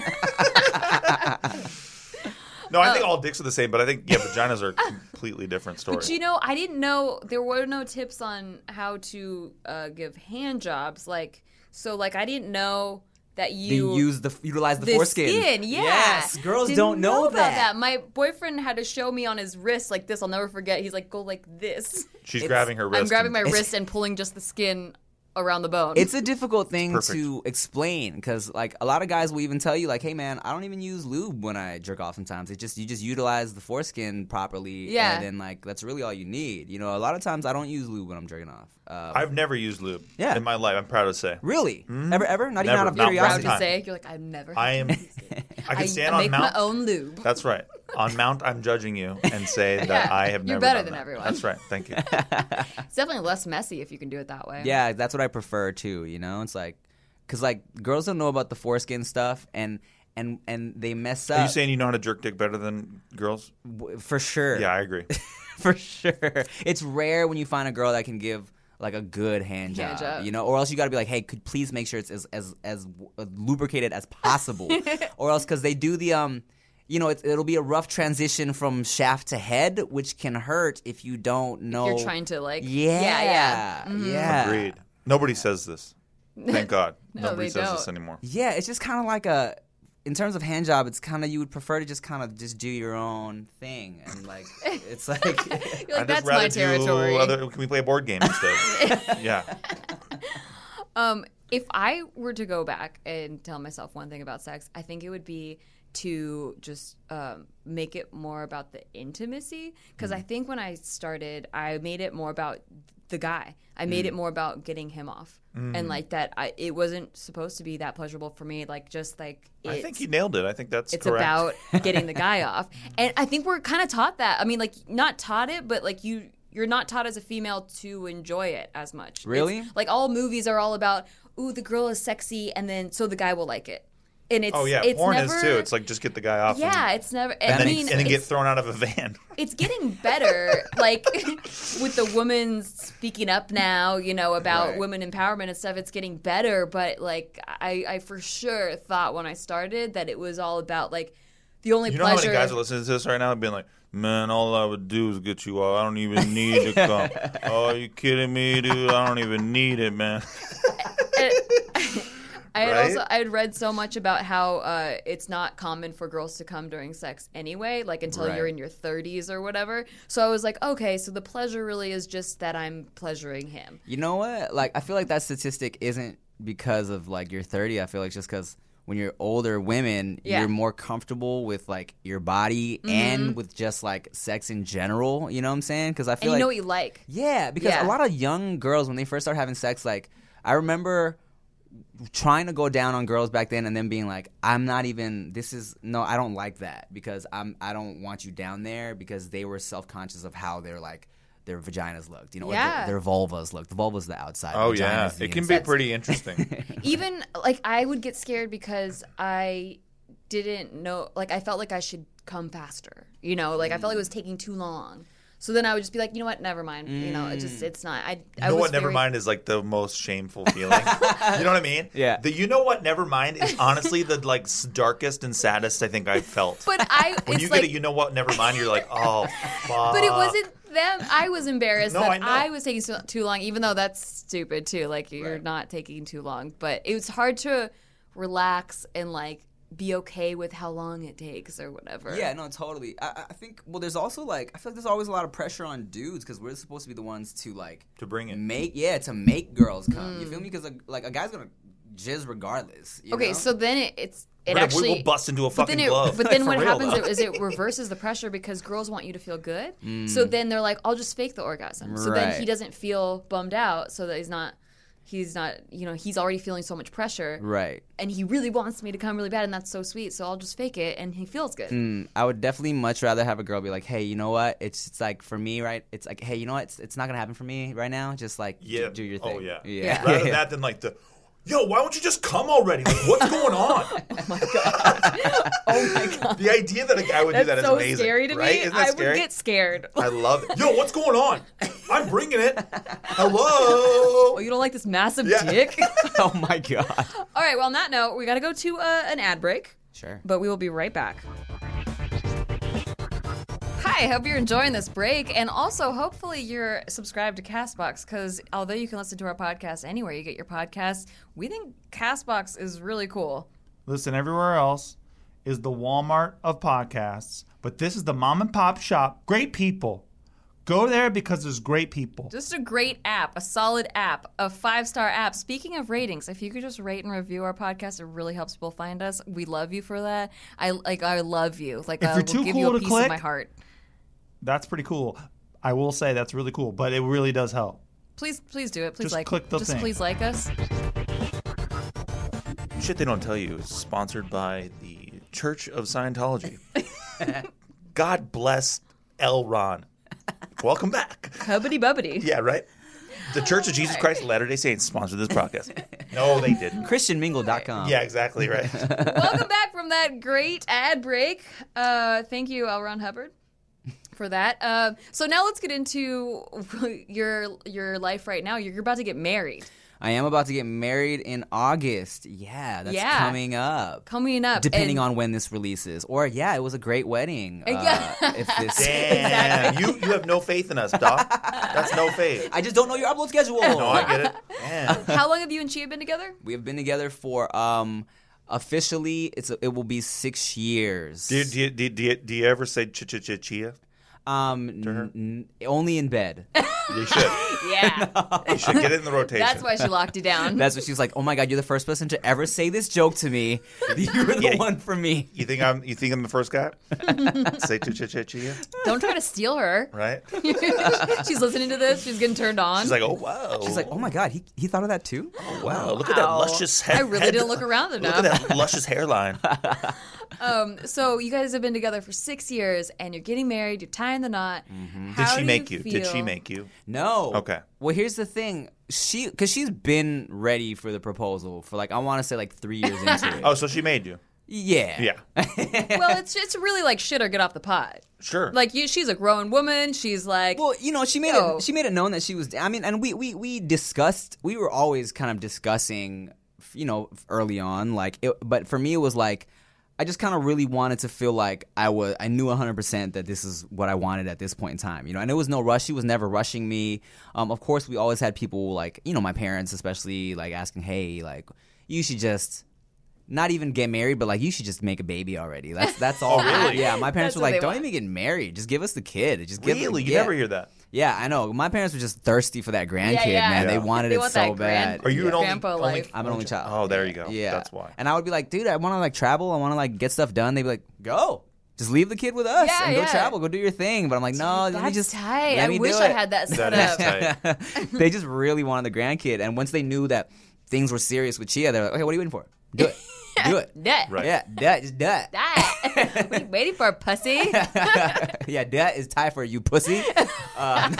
No, I think all dicks are the same, but I think yeah, vaginas are a completely different story. But you know, I didn't know there were no tips on how to uh, give hand jobs. Like, so, like, I didn't know that They you use the utilize the, the foreskin. skin. Yeah. Yes, girls Didn't don't know, about that. My boyfriend had to show me on his wrist like this. I'll never forget. He's like, go like this. She's It's- grabbing her wrist. I'm grabbing my and- wrist and pulling just the skin around the bone. It's a difficult thing Perfect. to explain because, like, a lot of guys will even tell you, like, "Hey, man, I don't even use lube when I jerk off. Sometimes it just you just utilize the foreskin properly, Yeah. and then like that's really all you need. You know, a lot of times I don't use lube when I'm jerking off. Um, I've never used lube Yeah. in my life. I'm proud to say. really, ever, ever, not even Never. out of Not one proud curiosity. to time. say. You're like, I've never. I had am. this skin. I can stand I on make Mount. my own lube. That's right. On Mount, I'm judging you and say that Yeah, I have you're never better done than that. everyone. That's right. Thank you. It's definitely less messy if you can do it that way. Yeah, that's what I prefer too. You know, it's like because like girls don't know about the foreskin stuff, and and and they mess up. Are you saying you know how to jerk dick better than girls? W- for sure? Yeah, I agree. For sure. It's rare when you find a girl that can give like a good hand job, Hand job. you know, or else you got to be like, hey, could please make sure it's as as as lubricated as possible, or else because they do the um. You know, it, it'll be a rough transition from shaft to head, which can hurt if you don't know. You're trying to like. Yeah, Yeah, yeah. Mhm. yeah. Agreed. Nobody says this. Thank God. No, Nobody they says don't. this anymore. Yeah, it's just kind of like a. In terms of hand job, it's kind of you would prefer to just kind of just do your own thing, and like it's like. You're I'd like, just that's rather my territory. Do other, can we play a board game instead? Yeah. Um, if I were to go back and tell myself one thing about sex, I think it would be to just um, make it more about the intimacy. Because I think when I started, I made it more about the guy. I made it more about getting him off. And like that, I, it wasn't supposed to be that pleasurable for me. Like just like I it's, think you nailed it. I think that's it's correct. about getting the guy off. And I think we're kind of taught that. I mean, like not taught it, but like you. You're not taught as a female to enjoy it as much. Really? It's, like all movies are all about, ooh, the girl is sexy, and then so the guy will like it. And it's Oh yeah, it's porn never, is too. It's like just get the guy off. yeah, and, it's never. and I then, mean, and then get it's, thrown out of a van. it's getting better, like with the women speaking up now, you know, about Right. women empowerment and stuff. It's getting better, but like I, I for sure thought when I started that it was all about like the only You know how pleasure. many guys are listening to this right now and being like, man, all I would do is get you off. I don't even need to come. Oh, are you kidding me, dude? I don't even need it, man. I had Right? also I had read so much about how uh, it's not common for girls to come during sex anyway, like until Right. you're in your thirties or whatever. So I was like, okay, so the pleasure really is just that I'm pleasuring him. You know what? Like, I feel like that statistic isn't because of like you're thirty. I feel like just because when you're older women, Yeah. you're more comfortable with like your body and with just like sex in general. You know what I'm saying? Because I feel And you like know what you like. yeah, because Yeah. a lot of young girls when they first start having sex, like I remember trying to go down on girls back then and then being like, I'm not even this is no I don't like that because I'm I don't want you down there because they were self-conscious of how their like their vaginas looked, you know, or Yeah. their, their vulvas looked. The vulva's the outside. Oh the yeah, vagina's the it can inside. be pretty interesting. Even like I would get scared because I didn't know, like I felt like I should come faster, you know, like I felt like it was taking too long. So then I would just be like, you know what, never mind. You know, it just it's not. I, You I know was what? Never very- mind is like the most shameful feeling. You know what I mean? Yeah. The you know what? Never mind is honestly the like s- darkest and saddest I think I've felt. But I, when it's you like, get a you know what? Never mind. You're like, oh, fuck. but it wasn't them. I was embarrassed No, that I know. I, was taking so, too long, even though that's stupid too. Like you're Right. not taking too long, but it was hard to relax and like be okay with how long it takes or whatever. Yeah, no, totally. I, I think. Well, there's also like I feel like there's always a lot of pressure on dudes because we're supposed to be the ones to like To bring it. make yeah to make girls come. You feel me? Because like a guy's gonna jizz regardless. you Okay, know? so then it, it's it We're gonna- actually we will bust into a but fucking then it, glove. But then For what real, happens though. is it reverses the pressure because girls want you to feel good. So then they're like, I'll just fake the orgasm. So then Right. he doesn't feel bummed out. So that he's not. He's not, you know, he's already feeling so much pressure. right. And he really wants me to come really bad, and that's so sweet. So I'll just fake it, and he feels good. Mm, I would definitely much rather have a girl be like, "Hey, you know what? It's it's like for me, right? It's like, hey, you know what? It's, it's not gonna happen for me right now. Just like do- Yeah. do, your thing. Oh yeah. yeah. Rather than that than like the. Yo, why don't you just come already? Like, what's going on? Oh my god! The idea that a guy would do that That's is so amazing. scary to right? me. Isn't that I scary? would get scared. I love it. Yo, what's going on? I'm bringing it. Hello. Oh, you don't like this massive Yeah. dick? Oh my god. All right. Well, on that note, we got to go to uh, an ad break. Sure. But we will be right back. Hi, hope you're enjoying this break, and also hopefully you're subscribed to CastBox, because although you can listen to our podcast anywhere you get your podcasts, we think CastBox is really cool. Listen, everywhere else is the Walmart of podcasts, but this is the mom and pop shop. Great people. Go there because there's great people. Just a great app, a solid app, a five-star app. Speaking of ratings, if you could just rate and review our podcast, it really helps people find us. We love you for that. I like. I love you. Like If I you're will too give cool you a to piece click, of my heart. That's pretty cool. I will say that's really cool, but it really does help. Please, please do it. Please Just like. click the just thing. please like us. Shit they don't tell you is sponsored by the Church of Scientology. God bless L. Ron. Welcome back. Hubbity bubbity. Yeah, right? The Church of Jesus Christ of Latter-day Saints sponsored this podcast. No, they didn't. Christian Mingle dot com. Yeah, exactly right. Welcome back from that great ad break. Uh, thank you, L. Ron Hubbard, for that. Uh, so now let's get into your your life right now. You're about to get married. I am about to get married in August. Yeah, that's Yeah. coming up. Coming up. Depending and- on when this releases. Or, yeah, it was a great wedding. Uh, Yeah. if this, Damn, you, you have no faith in us, Doc. That's no faith. I just don't know your upload schedule. No, I get it. Man. How long have you and Chia been together? We have been together for, um, officially, it's a, it will be six years. Do you, do, you, do, you, do, you, do you ever say ch-ch-ch-chia? Um, n- n- only in bed. You should. Yeah. You should get it in the rotation. That's why she locked you down. That's what she was like, oh my God, you're the first person to ever say this joke to me. You were the Yeah. one for me. You think I'm? You think I'm the first guy? Say ch-ch-ch-chia, Don't try to steal her. right? She's listening to this. She's getting turned on. She's like, oh wow. She's like, oh my God, he, he thought of that too? wow. Look at that Wow. luscious head. I really didn't look around Look enough. at that luscious hairline. Um, so you guys have been together for six years, and you're getting married. You're tying the knot. Mm-hmm. Did How she do make you? Did feel- she make you? No. Okay. Well, here's the thing. She, because she's been ready for the proposal for like, I want to say like three years into it. Oh, so she made you? Yeah. Yeah. Well, it's it's really like shit or get off the pot. Sure. Like you, she's a grown woman. She's like, Well, you know, she made Yo. it. She made it known that she was. I mean, and we we we discussed. We were always kind of discussing, you know, early on. Like, it, but for me, it was like, I just kind of really wanted to feel like I was. I knew one hundred percent that this is what I wanted at this point in time. You know, and there was no rush. She was never rushing me. Um, of course, we always had people like, you know, my parents especially, like asking, hey, like, you should just. Not even get married, but like you should just make a baby already. That's that's all. really? Yeah, my parents That's were what like, they "Don't want. even get married. Just give us the kid. Just give." Really? You yeah. never hear that. Yeah, I know. My parents were just thirsty for that grandkid, yeah. man. They Yeah. wanted They it want so that grand- bad. Are you an only? Grandpa only life. I'm an only child. Oh, there you go. Yeah, That's why. And I would be like, dude, I want to like travel. I want to like get stuff done. They'd be like, go. Just leave the kid with us Yeah, and go yeah. travel. Go do your thing. But I'm like, no, let me that's just tight. let I me wish do I it. had that set That is up. tight. They just really wanted the grandkid. And once they knew that things were serious with Chia, they're like, okay, what are you waiting for? Do it. Do it. That. Right. Yeah, that just do it. That. What are you waiting for, pussy? Yeah, that is Thai for you, pussy. Um,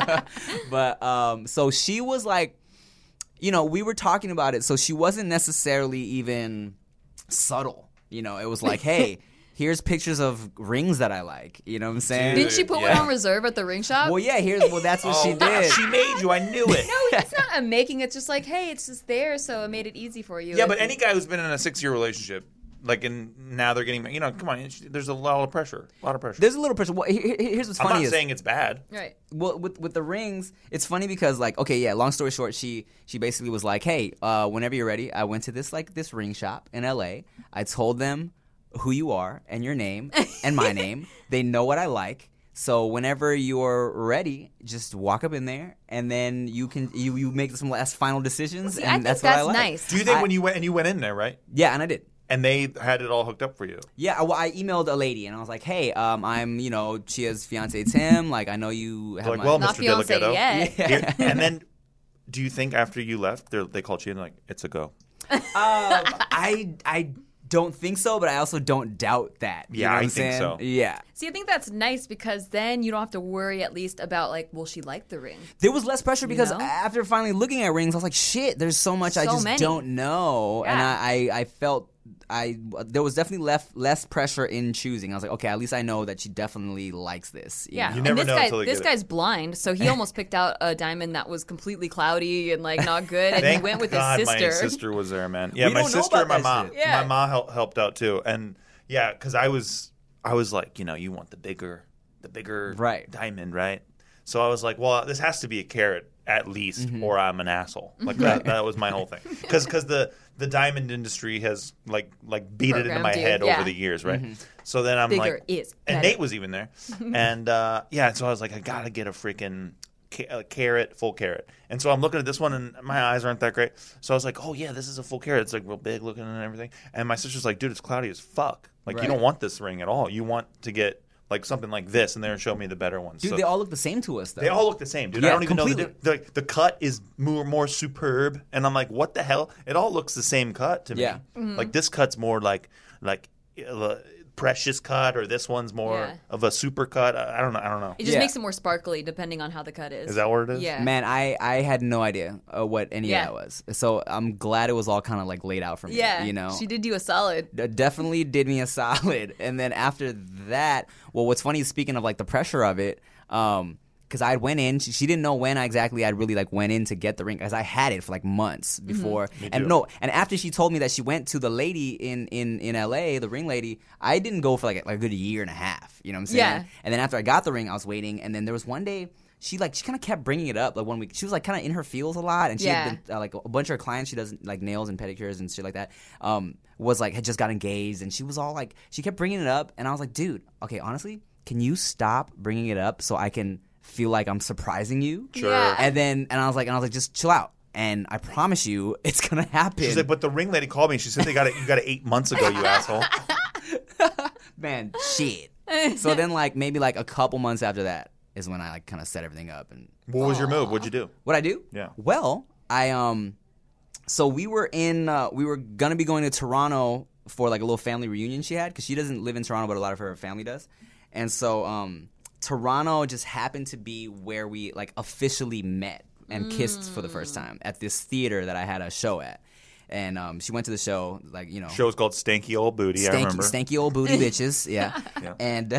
but um, so she was like, you know, we were talking about it. So she wasn't necessarily even subtle. You know, it was like, hey, here's pictures of rings that I like. You know what I'm saying? Didn't she put one Yeah. on reserve at the ring shop? Well, yeah. Here's well, that's what she Oh, did. She made you. I knew it. No, it's not a making. It's just like, hey, it's just there, so it made it easy for you. Yeah, If but you- any guy who's been in a six-year relationship, like, and now they're getting, you know, come on, it's- there's a lot of pressure. A lot of pressure. There's a little pressure. Well, here- here- here's what's I'm funny not is, saying it's bad. Right. well, with with the rings, it's funny because like, okay, yeah. Long story short, she she basically was like, hey, uh, whenever you're ready, I went to this like this ring shop in L A. I told them who you are and your name and my name. They know what I like. So whenever you're ready, just walk up in there, and then you can you, you make some last final decisions, See, and I think that's that's what I like. nice. Do you think I- when you went and you went in there, right? Yeah, and I did. And they had it all hooked up for you. Yeah, well, I emailed a lady and I was like, "Hey, um, I'm you know Chia's fiance Tim. Like, I know you have They're like, my well, Not Mister fiance Delgado. yet. Here- and then, do you think after you left, they're- they called you and like, it's a go? Um, I I don't think so, but I also don't doubt that. You Yeah, know what I I'm think saying? so. Yeah, See, I think that's nice because then you don't have to worry at least about like, will she like the ring? there was less pressure because know? after finally looking at rings, I was like, "Shit, there's so much I So just many. don't know," and Yeah. I, I I felt. I there was definitely less less pressure in choosing. I was like, okay, at least I know that she definitely likes this. you Yeah, know? You never and this know guy, until they this get it. guy's blind, so he almost picked out a diamond that was completely cloudy and like not good, and Thank he went with God his sister. my sister was there, man. Yeah, We my don't know sister about and my that mom. shit. Yeah. My mom helped, helped out too. And yeah, because I was, I was like, you know, you want the bigger, the bigger Right. diamond, right? So I was like, well, this has to be a carat at least, Mm-hmm. or I'm an asshole. Like that. That was my whole thing. Because because the the diamond industry has like like beat it into my Programmed you, head yeah. over the years, right? So then I'm Bigger like, is and better. Nate was even there, and uh, yeah, so I was like, I gotta get a freaking ca- a carrot, full carrot. And so I'm looking at this one, and my eyes aren't that great. So I was like, oh yeah, this is a full carrot. It's like real big looking and everything. And my sister's like, dude, it's cloudy as fuck. Like you Right. don't want this ring at all. You want to get like something like this, and they're showing me the better ones. Dude, So they all look the same to us, though. they all look the same, dude. I Yeah, don't even know completely. the, the the cut is more more superb, and I'm like, what the hell? It all looks the same cut to me. Yeah. Mm-hmm. Like this cut's more like like uh, precious cut, or this one's more Yeah. of a super cut. I I don't know. I don't know. It just Yeah. makes it more sparkly depending on how the cut is. Is that what it is? Yeah. Man, I, I had no idea uh, what any Yeah. of that was. So I'm glad it was all kind of like laid out for me. Yeah. You know, She did you a solid. D- definitely did me a solid. And then after that, well, what's funny is speaking of like the pressure of it, um, because I went in, she, she didn't know when exactly I really like went in to get the ring, because I had it for like months before. Mm-hmm. And no, and after she told me that she went to the lady in in in L A, the ring lady, I didn't go for like a, like a good year and a half. You know what I'm saying? Yeah. And then after I got the ring, I was waiting, and then there was one day. She like she kind of kept bringing it up like one week. She was like kind of in her feels a lot, and she Yeah. had been uh, like a bunch of her clients. She does like nails and pedicures and shit like that. Um, was like had just got engaged, and she was all like she kept bringing it up, and I was like, dude, okay, honestly, can you stop bringing it up so I can feel like I'm surprising you? Sure. Yeah. And then and I was like, and I was like, just chill out, and I promise you, it's gonna happen. She's like, but the ring lady called me. She said they got it. You got it eight months ago, you asshole. Man, shit. So then like maybe like a couple months after that is when I like kind of set everything up. And What was your move? What'd you do? what I do? Yeah. Well, I um, so we were in uh, we were gonna be going to Toronto for like a little family reunion she had, because she doesn't live in Toronto, but a lot of her family does. And so um, Toronto just happened to be where we like officially met and kissed for the first time at this theater that I had a show at. And um, she went to the show, like, you know. Show's called Stanky Old Booty. I Stanky, remember. stanky old booty bitches, yeah. Yeah. And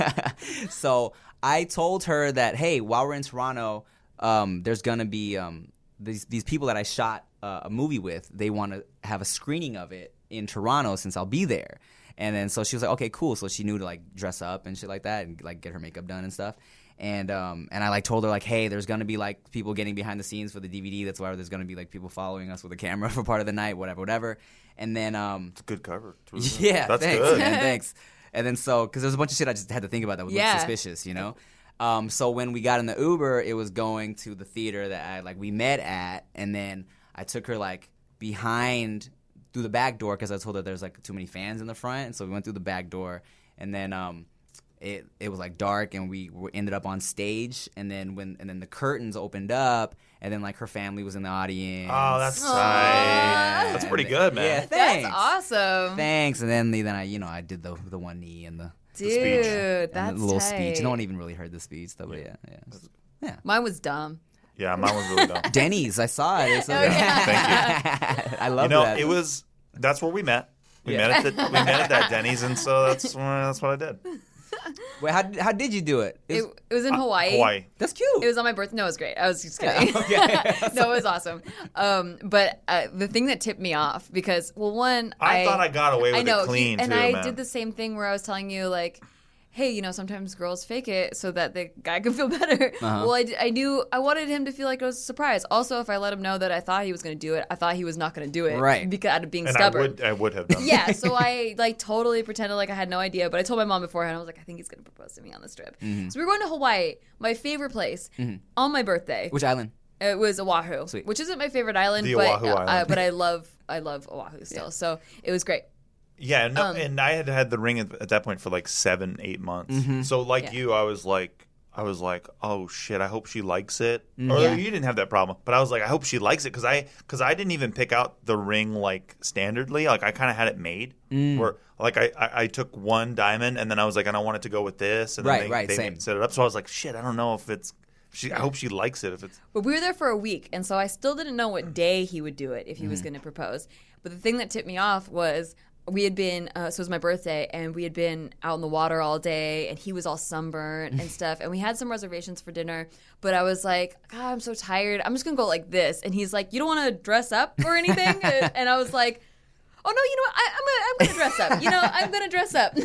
so I told her that, hey, while we're in Toronto, um, there's gonna be um, these these people that I shot uh, a movie with. They want to have a screening of it in Toronto since I'll be there. And then so she was like, okay, cool. So she knew to like dress up and shit like that, and like get her makeup done and stuff. And um and I like told her like, hey, there's gonna be like people getting behind the scenes for the D V D. That's why there's gonna be like people following us with a camera for part of the night, whatever, whatever. And then um It's a good cover. too. yeah, That's thanks, good. man, thanks. And then so because there's a bunch of shit I just had to think about that was like, Yeah. suspicious, you know. Um, so when we got in the Uber, it was going to the theater that I like we met at, and then I took her like behind through the back door because I told her there's like too many fans in the front, and so we went through the back door, and then um. It it was like dark, and we were, ended up on stage, and then when and then the curtains opened up, and then like her family was in the audience. Oh, that's Aw. tight. That's And pretty then- good, man. Yeah, That's thanks. awesome. Thanks, and then then I you know I did the the one knee and the Dude, speech. and that's the little tight. speech. No one even really heard the speech though, but yeah, yeah. Mine was dumb. Yeah, mine was really dumb. Denny's, I saw it. It's so Oh, good. Thank I love you know, that. it was. That's where we met. We Yeah. met at the, we met at that Denny's, and so that's that's what I did. Wait, how how did you do it? It, was- it was in Hawaii. Hawaii. that's cute. It was on my birthday. No, it was great. I was just kidding. no, it was awesome. Um, but uh, the thing that tipped me off, because, well, one, I, I thought I got away with I know, it clean and too, I man. did the same thing where I was telling you, like, hey, you know, sometimes girls fake it so that the guy can feel better. Uh-huh. Well, I, d- I knew I wanted him to feel like it was a surprise. Also, if I let him know that I thought he was going to do it, I thought he was not going to do it, Right. Because out of being and stubborn. I would I would have done. Yeah, so I like totally pretended like I had no idea, but I told my mom beforehand. I was like, I think he's gonna propose to me on this trip. Mm-hmm. So we were going to Hawaii, my favorite place, on my birthday. Which island? It was Oahu, Sweet. which isn't my favorite island, The but Oahu uh, island. but I love I love Oahu still. So it was great. Yeah, no, Um, and I had had the ring at, at that point for like seven, eight months. So like Yeah. you, I was like, I was like, oh shit, I hope she likes it. Or Yeah. you didn't have that problem, but I was like, I hope she likes it because I because I didn't even pick out the ring like standardly. Like I kind of had it made where like I, I I took one diamond and then I was like, I don't want it to go with this. And then Right, they, right, they same. set it up. So I was like, shit, I don't know if it's. She, I hope she likes it. If it's But we were there for a week, and so I still didn't know what day he would do it if he Mm-hmm. was going to propose. But the thing that tipped me off was we had been, uh, so it was my birthday, and we had been out in the water all day, and he was all sunburned and stuff. And we had some reservations for dinner, but I was like, God, I'm so tired. I'm just going to go like this. And he's like, you don't want to dress up or anything? and, and I was like, oh, no, you know what? I, I'm going I'm to dress up. You know, I'm going to dress up.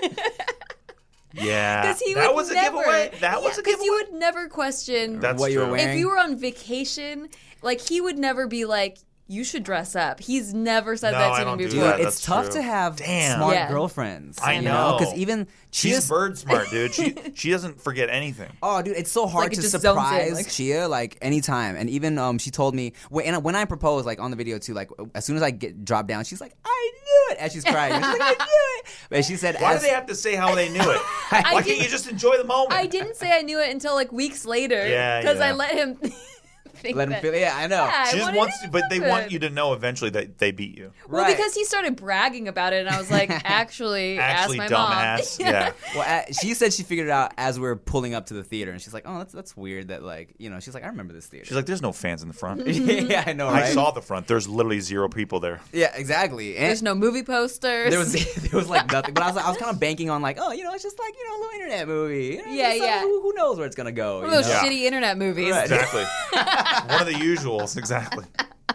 yeah, Because he that would was a never, giveaway. That was a Because giveaway. you would never question That's What you were true. wearing? if you were on vacation, like he would never be like, you should dress up. He's never said No, that I to don't me do before. Dude, that. it's That's tough true. to have Damn. smart Yeah. girlfriends. I you know. because even She's Chia's- bird smart, dude. She she doesn't forget anything. Oh, dude, it's so hard like it to just zones in, surprise like- Chia like anytime. And even um, she told me when and when I proposed, like on the video too, like as soon as I get dropped down, she's like, "I knew it," as she's crying. She's like, "I knew it." But she said, Why as, do they have to say how they knew it? Why can't didn't- you just enjoy the moment? I didn't say I knew it until like weeks later. Yeah, Because I yeah. let him. think Let him that- feel. Yeah, I know. Yeah, She I just wanted wants, it to but they happen. want you to know eventually that they beat you. Well, Right. because he started bragging about it, and I was like, actually, Actually, ask my mom. dumbass. Yeah. Well, uh, she said she figured it out as we were pulling up to the theater, and she's like, "Oh, that's that's weird." That like, you know, she's like, "I remember this theater." She's like, "There's no fans in the front." "Yeah, I know, right?" I saw the front. There's literally zero people there. Yeah, exactly. And There's no movie posters. there was there was like nothing, but I was like, I was kind of banking on like, oh, you know, it's just like you know, a little internet movie. You know, Yeah, it's like, yeah. Who, who knows where it's gonna go? One you of those know? Yeah. shitty internet movies. Right. Exactly. One of the usuals. Exactly.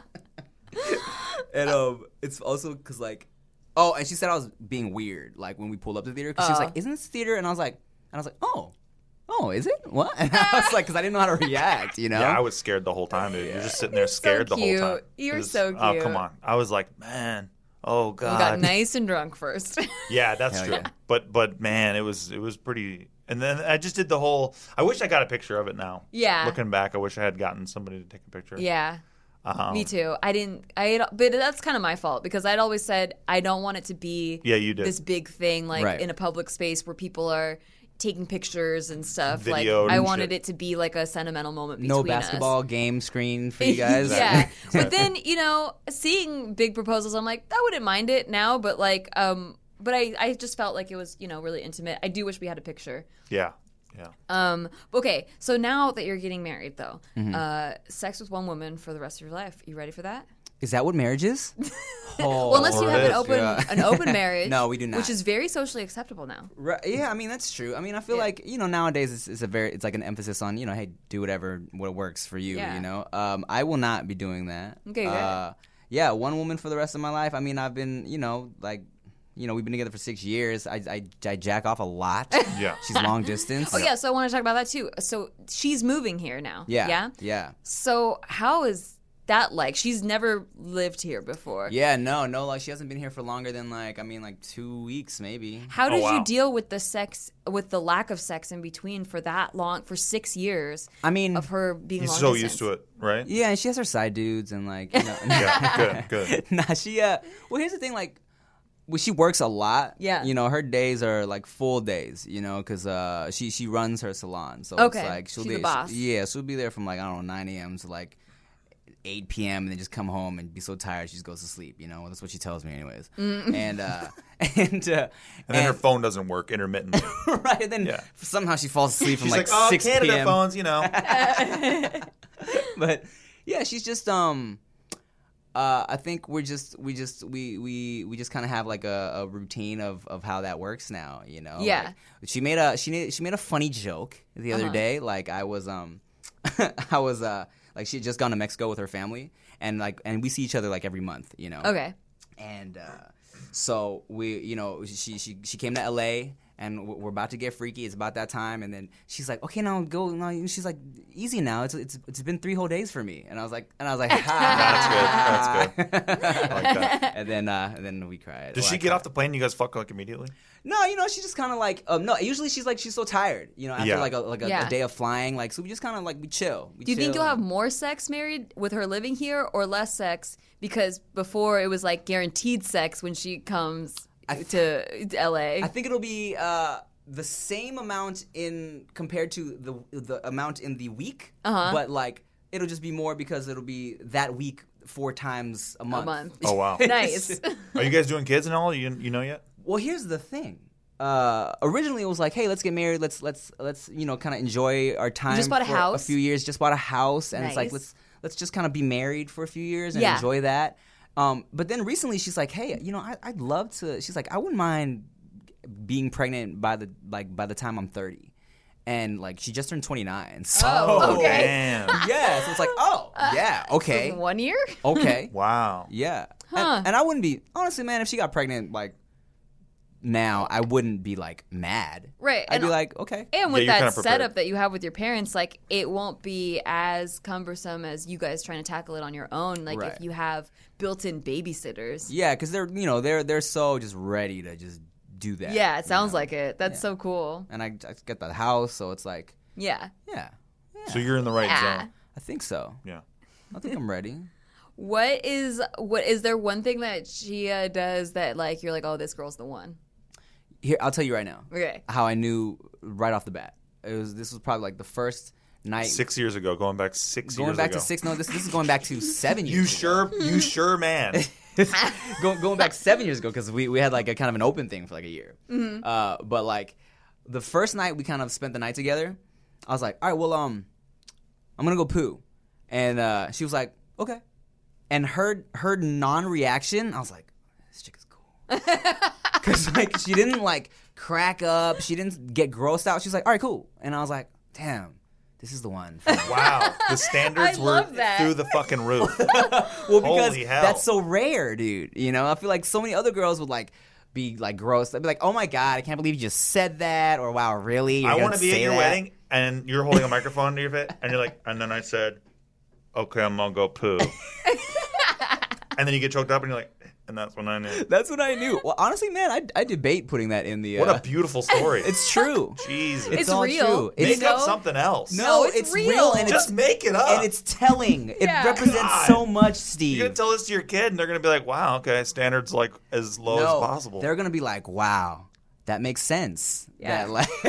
And um, it's also because like, oh, and she said I was being weird, like when we pulled up to the theater, because she was Oh. like, "Isn't this theater?" And I was like, and I was like, "Oh, oh, is it? What?" And I was like, because I didn't know how to react, you know? Yeah, I was scared the whole time, dude. You're just sitting there scared the whole cute. time. You It were was- so Oh, cute. come on. I was like, man, oh We god. got nice and drunk first. Yeah, that's Hell true. yeah. But but man, it was it was pretty. And then I just did the whole. I wish I got a picture of it now. Yeah. Looking back, I wish I had gotten somebody to take a picture. Yeah. Um, Me too. I didn't. I had, but that's kind of my fault because I'd always said I don't want it to be. Yeah, you did. This big thing like Right. in a public space where people are taking pictures and stuff. Like Videoed I and wanted shit. it to be like a sentimental moment between No us. basketball game screen for you guys. yeah. But then, you know, seeing big proposals, I'm like, I wouldn't mind it now, but like, um, but I, I just felt like it was, you know, really intimate. I do wish we had a picture. Yeah. Yeah. Um, okay, so now that you're getting married, though, Mm-hmm. uh, sex with one woman for the rest of your life. You ready for that? Is that what marriage is? Oh, Well, unless you it have an is, open yeah. an open marriage. No, we do not. Which is very socially acceptable now. Right, yeah, I mean that's true. I mean, I feel Yeah. like you know nowadays it's, it's a very it's like an emphasis on you know hey do whatever what works for you. Yeah. You know, um, I will not be doing that. Okay, good. Uh, yeah, one woman for the rest of my life. I mean, I've been you know like you know we've been together for six years. I I, I jack off a lot. Yeah. She's long distance. Oh yeah, so I want to talk about that too. So she's moving here now. yeah, Yeah. yeah. So how is that like? She's never lived here before. Yeah, no, no, like she hasn't been here for longer than like I mean like two weeks maybe. How did wow. you deal with the sex, with the lack of sex in between for that long, for six years I mean, of her being He's long so distance? used to it, right? yeah, and she has her side dudes and like you know. Yeah. Good. Good. Nah, she uh. Well, here's the thing, like. Well, she works a lot. Yeah. You know, her days are like full days. You know, because uh, she she runs her salon, so Okay. it's like she'll She's be the boss. yeah, she'll be there from like I don't know nine a.m. to like eight p.m. and then just come home and be so tired she just goes to sleep. You know, that's what she tells me, anyways. Mm. And uh, and uh, And then her phone doesn't work intermittently. right, and then Yeah. somehow she falls asleep from She's like, like, oh, six Canada p.m. phones, you know. But yeah, she's just um. Uh, I think we're just we just we we, we just kind of have like a, a routine of, of how that works now, you know. Yeah. Like, she made a she made, she made a funny joke the other Uh-huh. day. Like I was um I was uh like she had just gone to Mexico with her family and like and we see each other like every month, you know. Okay. And uh, so we you know she she she came to L A. And we're about to get freaky. It's about that time, and then she's like, "Okay, now go." Now she's like, "Easy now. It's it's it's been three whole days for me." And I was like, and I was like, "Ha." That's good. That's good. I like that. And then uh, and then we cried. Does Well, she I get cried. off the plane? And you guys fuck like immediately? No, you know, she just kind of like um, no. Usually she's like she's so tired, you know, after Yeah. like a like a, Yeah. a day of flying. Like so, we just kind of like we chill. We Do you think chill you'll have and- more sex married with her living here or less sex? Because before it was like guaranteed sex when she comes to L A. I think it'll be uh, the same amount in compared to the the amount in the week, Uh-huh. but like it'll just be more because it'll be that week four times a month. month. Oh, wow. Nice. Are you guys doing kids and all? You, you know yet? Well, here's the thing. Uh, originally, it was like, hey, let's get married. Let's let's let's you know kind of enjoy our time. just bought a for house? A few years, just bought a house, and it's like Nice. let's let's just kind of be married for a few years and Yeah. enjoy that. Um, but then recently, she's like, hey, you know, I, I'd love to. She's like, I wouldn't mind being pregnant by the like by the time I'm thirty. And like she just turned twenty-nine. So Oh, okay. Damn. yeah, so it's like, oh, yeah, okay. One year? Okay. Wow. Yeah. Huh. And, and I wouldn't be honestly, man, if she got pregnant like now, I wouldn't be like mad. Right, I'd and- be like, okay. And with you're that kinda prepared. setup that you have with your parents, like it won't be as cumbersome as you guys trying to tackle it on your own. Like Right. if you have built-in babysitters. Yeah, because they're you know they're they're so just ready to just do that. Yeah, it you sounds know? like it. That's so cool. And I, I get the house, so it's like, Yeah. yeah, So you're in the right Yeah. zone. I think so. Yeah. I think I'm ready. What is what is there one thing that Chia does that like you're like, oh, this girl's the one? Here, I'll tell you right now. Okay. How I knew right off the bat. It was this was probably like the first night. Six years ago, going back six going years back ago. to six. No, this this is going back to seven years. You ago. sure? You sure, man? Go, going back seven years ago because we, we had like a kind of an open thing for like a year. Mm-hmm. Uh, but like the first night we kind of spent the night together, I was like, all right, well, um, I'm gonna go poo, and uh, she was like, okay, and her her non-reaction, I was like, this chick is cool, because like she didn't like crack up, she didn't get grossed out. She was like, all right, cool, and I was like, damn. This is the one. For me. Wow, the standards I were love that. through the fucking roof. Well, because Holy hell. that's so rare, dude. You know, I feel like so many other girls would like be like gross. They'd be like, "Oh my god, I can't believe you just said that," or "Wow, really?" You're I gonna want to be at say your that? wedding, and you're holding a microphone to your face, and you're like, and then I said, okay, I'm gonna go poo, and then you get choked up, and you're like, and that's when I knew. That's what I knew. Well, honestly, man, I, I debate putting that in the. Uh, What a beautiful story. it's true. Jesus. It's, It's all real. true. Make It's, Make up know? something else. no, No, it's it's real. and Just it's make it up. and it's telling. It Yeah. represents God. so much, Steve. You're gonna tell this to your kid, and they're gonna be like, "Wow, okay, standards like as low no, as possible." they're gonna be like, "Wow, that makes sense." Yeah. That, like,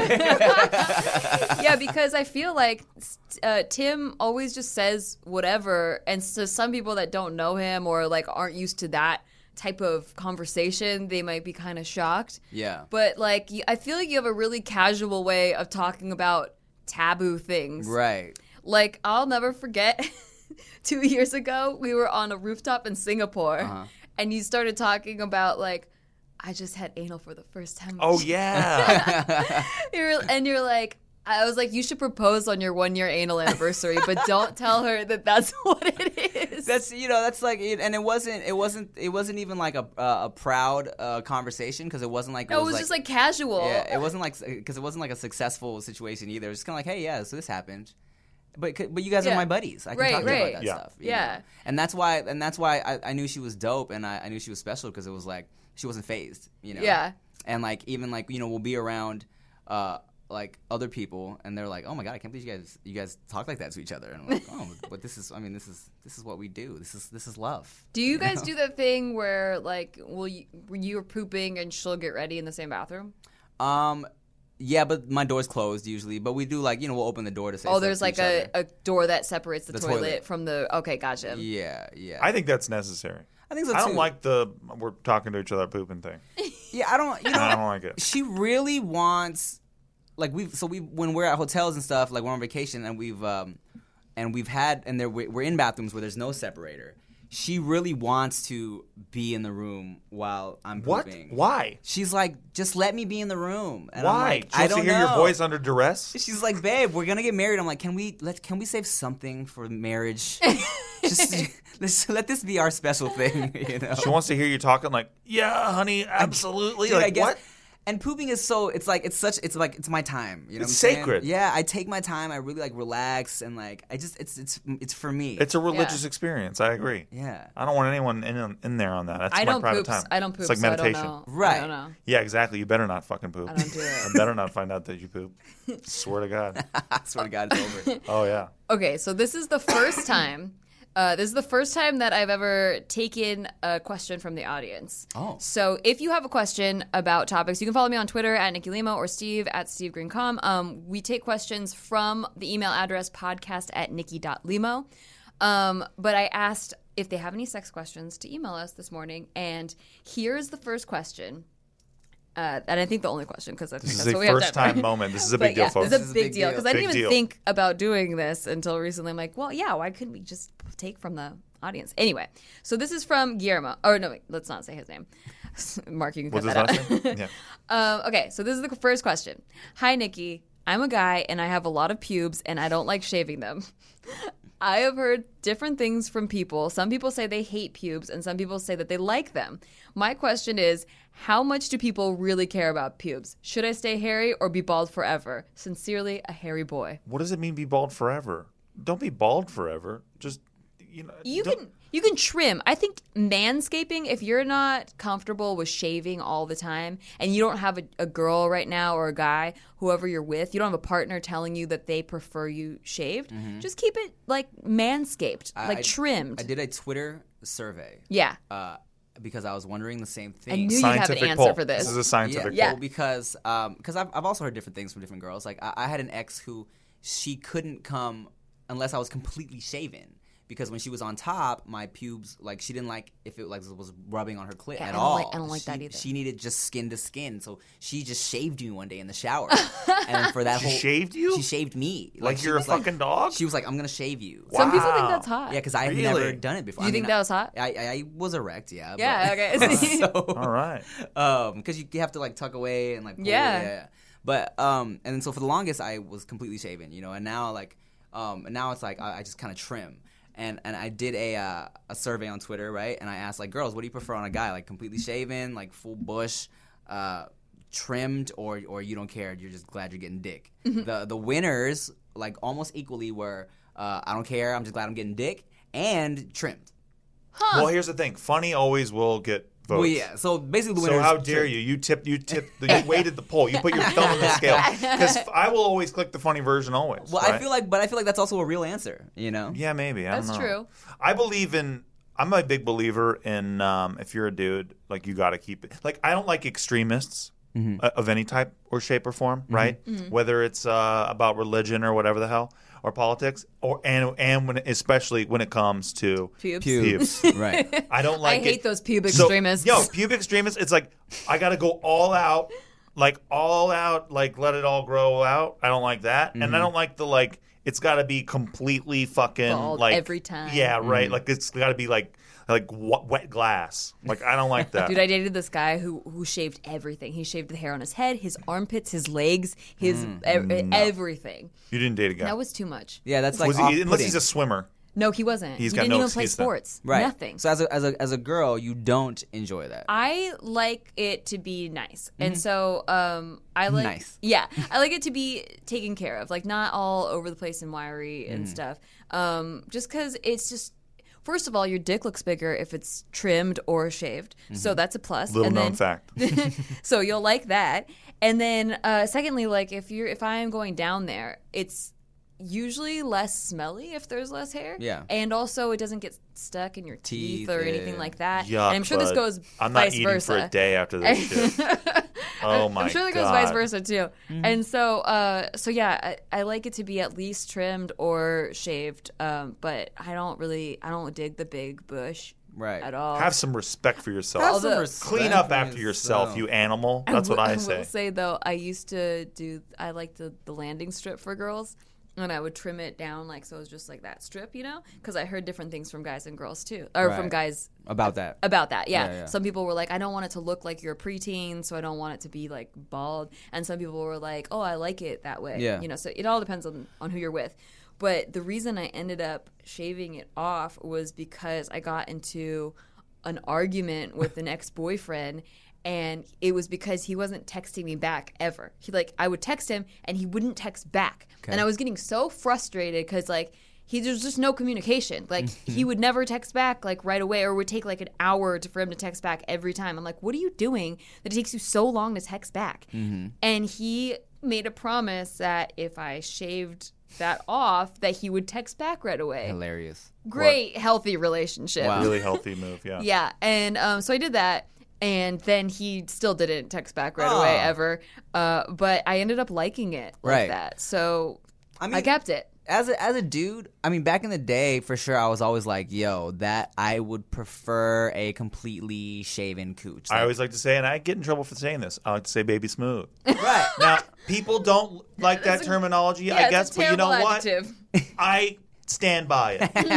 Yeah, because I feel like uh, Tim always just says whatever, and so some people that don't know him or like aren't used to that type of conversation, they might be kind of shocked. Yeah. But like, y- I feel like you have a really casual way of talking about taboo things. right. Like, I'll never forget two years ago, we were on a rooftop in Singapore, Uh-huh. and you started talking about like, I just had anal for the first time. oh yeah. You're, and you're like, I was like, you should propose on your one year anal anniversary, but don't tell her that that's what it is. That's you know that's like it, and it wasn't it wasn't it wasn't even like a uh, a proud uh, conversation because it wasn't like it no, it was, was just like casual. yeah it wasn't like because it wasn't like a successful situation either. It was just kind of like, hey, yeah, so this happened, but c- but you guys Yeah. are my buddies. I can Right, talk to you right. about that Yeah. stuff. you Yeah. know? And that's why and that's why I, I knew she was dope and I, I knew she was special because it was like she wasn't phased. You know. Yeah. And like even like you know we'll be around. Uh, like other people, and they're like, "Oh my god, I can't believe you guys, you guys talk like that to each other." And I'm like, "Oh, but this is, I mean, this is, this is what we do. This is, this is love." Do you guys do that thing where like, will you, you're pooping and she'll get ready in the same bathroom? Um, yeah, but my door's closed usually. But we do like, you know, we'll open the door to say. Oh, stuff there's to like each a, other. a door that separates the, The toilet, toilet. from the. Okay, gotcha. Yeah, yeah. I think that's necessary. I think so I don't too. like the we're talking to each other pooping thing. Yeah, I don't. You know, I don't like it. she really wants. Like we, so we when we're at hotels and stuff, like we're on vacation and we've um, and we've had and there we're in bathrooms where there's no separator. She really wants to be in the room while I'm What? pooping. Why? She's like, just let me be in the room. And I'm Why? like, She I wants don't to hear know. your voice under duress. She's like, babe, we're gonna get married. I'm like, can we let can we save something for marriage? Just let's let this be our special thing, you know. She wants to hear you talking like, yeah, honey, absolutely. Dude, like I guess, what? And pooping is so it's like it's such it's like it's my time. You know, It's what I'm saying? sacred. Yeah, I take my time. I really like relax and like I just it's it's it's for me. It's a religious experience. I agree. yeah. I don't want anyone in in there on that. That's I my don't private poop. time. I don't poop. It's like so meditation. I don't know. Right. I don't know. Yeah, exactly. You better not fucking poop. I don't do it. I better not find out that you poop. Swear to God. I swear to God, it's over. Oh yeah. Okay, so this is the first time. Uh, this is the first time that I've ever taken a question from the audience. Oh. So if you have a question about topics, you can follow me on Twitter at Nikki Limo or Steve at Steve Green Com. Um, we take questions from the email address podcast at nikki.limo. Um, but I asked if they have any sex questions to email us this morning. And here's the first question. Uh, and I think the only question, because I think This that's is a what we have first time time moment. This is a But big deal, yeah, folks. This This is is a a big big deal deal. because I didn't Big even deal. think about doing this until recently. I'm like, well, yeah, why couldn't we just take from the audience? Anyway, so this is from Guillermo. Or no, wait, let's not say his name. Mark, you can cut What's his that last out. name? Yeah. Um, okay, so this is the first question. Hi, Nikki. I'm a guy and I have a lot of pubes and I don't like shaving them. I have heard different things from people. Some people say they hate pubes and some people say that they like them. My question is, how much do people really care about pubes? Should I stay hairy or be bald forever? Sincerely, a hairy boy. What does it mean be bald forever? Don't be bald forever. Just you know. You don't- can you can trim. I think manscaping, if you're not comfortable with shaving all the time and you don't have a, a girl right now or a guy, whoever you're with, you don't have a partner telling you that they prefer you shaved, just keep it like manscaped, like I- trimmed. I did a Twitter survey Yeah. uh, because I was wondering the same I thing. knew you'd have an Scientific answer poll. for this. This is a scientific Yeah. Well, because um, cause I've, I've also heard different things from different girls. Like I, I had an ex who she couldn't come unless I was completely shaven. Because when she was on top, my pubes, like, she didn't like if it like was rubbing on her clit Yeah, at I don't all. like- I don't like she, that either. She needed just skin to skin, so she just shaved me one day in the shower. And for that She whole, shaved you? She shaved me. Like she you're a was like- fucking dog? She was like, "I'm gonna shave you." Some people think Wow. that's hot. Yeah, because I had Really? never done it before. Do you I think mean, that was hot? I, I, I was erect, yeah. Yeah, but- okay. so, All right. um, because you have to like tuck away and like pull, Yeah. yeah. But um, and then so for the longest I was completely shaven, you know, and now like um, and now it's like I, I just kind of trim. And and I did a uh, a survey on Twitter, right? And I asked like, girls, what do you prefer on a guy? Like completely shaven, like full bush, uh, trimmed, or or you don't care? You're just glad you're getting dick. The the winners like almost equally were uh, I don't care. I'm just glad I'm getting dick and trimmed. Well, here's the thing. Funny always will get votes. Well, yeah. So basically, the So winners. how dare you? You tipped. You tipped. You weighted the poll. You put your thumb on the scale. Because I will always click the funny version always. Well, I right? feel like, but I feel like that's also a real answer. You know. Yeah, maybe. I That's don't know. true. I believe in. I'm a big believer in. Um, if you're a dude, like you got to keep it. Like I don't like extremists Mm-hmm. uh, of any type or shape or form. Right. Whether it's uh, about religion or whatever the hell, or politics, or and and when especially when it comes to Pubes. pubes. Right. I don't like. I hate it. those pubic So, extremists. Yo, pubic extremists. It's like I got to go all out, like all out, like let it all grow out. I don't like that, and I don't like the like. It's got to be completely fucking Bald like every time. Yeah, right. Like it's got to be like like w- wet glass. Like I don't like that. Dude, I dated this guy who who shaved everything. He shaved the hair on his head, his armpits, his legs, his ev- everything. you didn't date a guy. That was too much. Yeah, that's like Was he, unless off-putting. he's a swimmer. No, he wasn't. He's he got didn't no even play excuse then. sports. right. Nothing. So as a as a as a girl, you don't enjoy that. I like it to be nice, and so um, I like Nice. Yeah, I like it to be taken care of, like not all over the place and wiry and stuff. Um, just because it's just. First of all, your dick looks bigger if it's trimmed or shaved, so that's a plus. Little and known then, fact. so you'll like that. And then, uh, secondly, like if you're if I am going down there, it's usually less smelly if there's less hair. Yeah. And also, it doesn't get stuck in your teeth, Teeth, or yeah, anything yeah. like that. Yuck, and I'm sure this bud. goes I'm not vice eating versa. for a day after this shit. Oh my god. I'm sure that goes vice versa too. And so, uh, so yeah, I, I like it to be at least trimmed or shaved. Um, but I don't really, I don't dig the big bush Right. at all. Have some respect for yourself. Have some Although- respect Clean up for after yourself, you animal. That's what I will- say. will say though, I used to do. I liked the, the landing strip for girls, and I would trim it down like so it was just like that strip, you know, because I heard different things from guys and girls too, or from Right. guys About that. about that. Yeah. Yeah, yeah. Some people were like, I don't want it to look like you're a preteen, so I don't want it to be like bald. And some people were like, oh, I like it that way. Yeah. You know, so it all depends on on who you're with. But the reason I ended up shaving it off was because I got into an argument with an ex-boyfriend, and it was because he wasn't texting me back ever. He like I would text him and he wouldn't text back. And I was getting so frustrated cuz like he there's just no communication. Like he would never text back like right away, or it would take like an hour to, for him to text back every time. I'm like, "What are you doing that it takes you so long to text back?" And he made a promise that if I shaved that off that he would text back right away. Hilarious. Great healthy relationship. Wow. Really healthy move, yeah. Yeah, and um, so I did that, and then he still didn't text back right away Aw. ever. Uh, but I ended up liking it like Right. that, so I I, mean- kept it. As a, as a dude, I mean, back in the day, for sure, I was always like, yo, that I would prefer a completely shaven cooch. I Like, always like to say, and I get in trouble for saying this, I like to say baby smooth. right. Now, people don't like that It's a- terminology, Yeah, I it's guess, a but you know terrible what? adjective. I stand by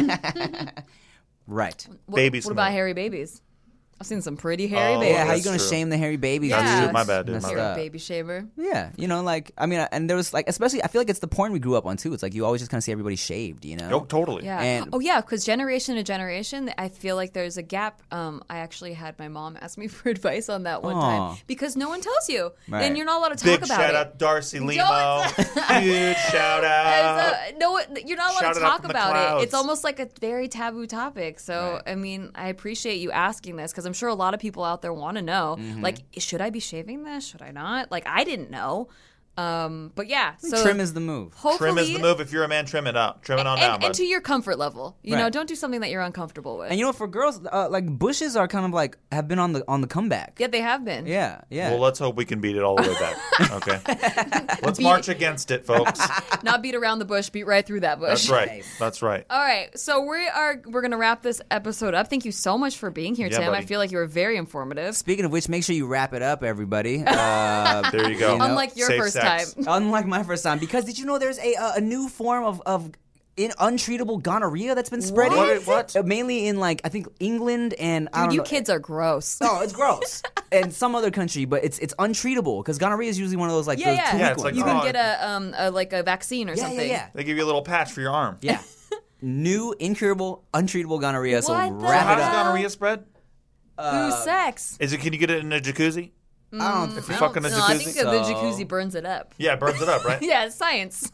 it. Right. What, Baby what about smooth. hairy babies? I've seen some pretty hairy Oh, babies. Yeah, how you that's gonna true. shame the hairy babies? That's dude? true. My bad, dude, Messed my Hairy bad. up. baby shaver. Yeah, you know, like I mean, and there was like, especially, I feel like it's the porn we grew up on too. It's like you always just kind of see everybody shaved, you know? Oh, totally. Yeah. And- oh, yeah, because generation to generation, I feel like there's a gap. Um, I actually had my mom ask me for advice on that one Aw. time because no one tells you, Right. and you're not allowed to Big talk about shout it. out Darcy Limo. Don't- Huge shout out. And so, no, it- you're not allowed Shout to it out talk from the about clouds. it. It's almost like a very taboo topic. So, Right. I mean, I appreciate you asking this because I'm sure a lot of people out there want to know, Mm-hmm. like, should I be shaving this? Should I not? Like, I didn't know. Um, but yeah, so Trim is the move. hopefully, Trim is the move. If you're a man, trim it up. Trim it on and, down, and bud. to your comfort level. You know, Right. don't do something that you're uncomfortable with. And you know, for girls, uh, like bushes are kind of like have been on the on the comeback. yeah, they have been. Yeah, yeah. Well, let's hope we can beat it all the way back. Okay. Let's march against it, folks. Not beat around the bush, beat right through that bush. That's right. That's right. All right, so we are we're gonna wrap this episode up. Thank you so much for being here, Yeah, Tim. I buddy. feel like you were very informative. Speaking of which, make sure you wrap it up, everybody. Uh, There you go. You know, Unlike your Safe first sex. time. unlike my first time, because did you know there's a uh, a new form of of in untreatable gonorrhea that's been spreading? What? What? Uh, mainly in like I think England and I Dude, don't you know. kids are gross. Oh, it's gross. And some other country, but it's it's untreatable because gonorrhea is usually one of those like yeah, those yeah. two Yeah, weak it's ones. like, you can oh, get a um a, like a vaccine or yeah, something. yeah, yeah, They give you a little patch for your arm. yeah. New incurable, untreatable gonorrhea. So What the wrap How it does up. gonorrhea spread? Through sex. Is it? Can you get it in a jacuzzi? I don't. If you're fucking a No, I think jacuzzi? that the So- jacuzzi burns it up. Yeah, it burns it up, right? Yeah, it's science.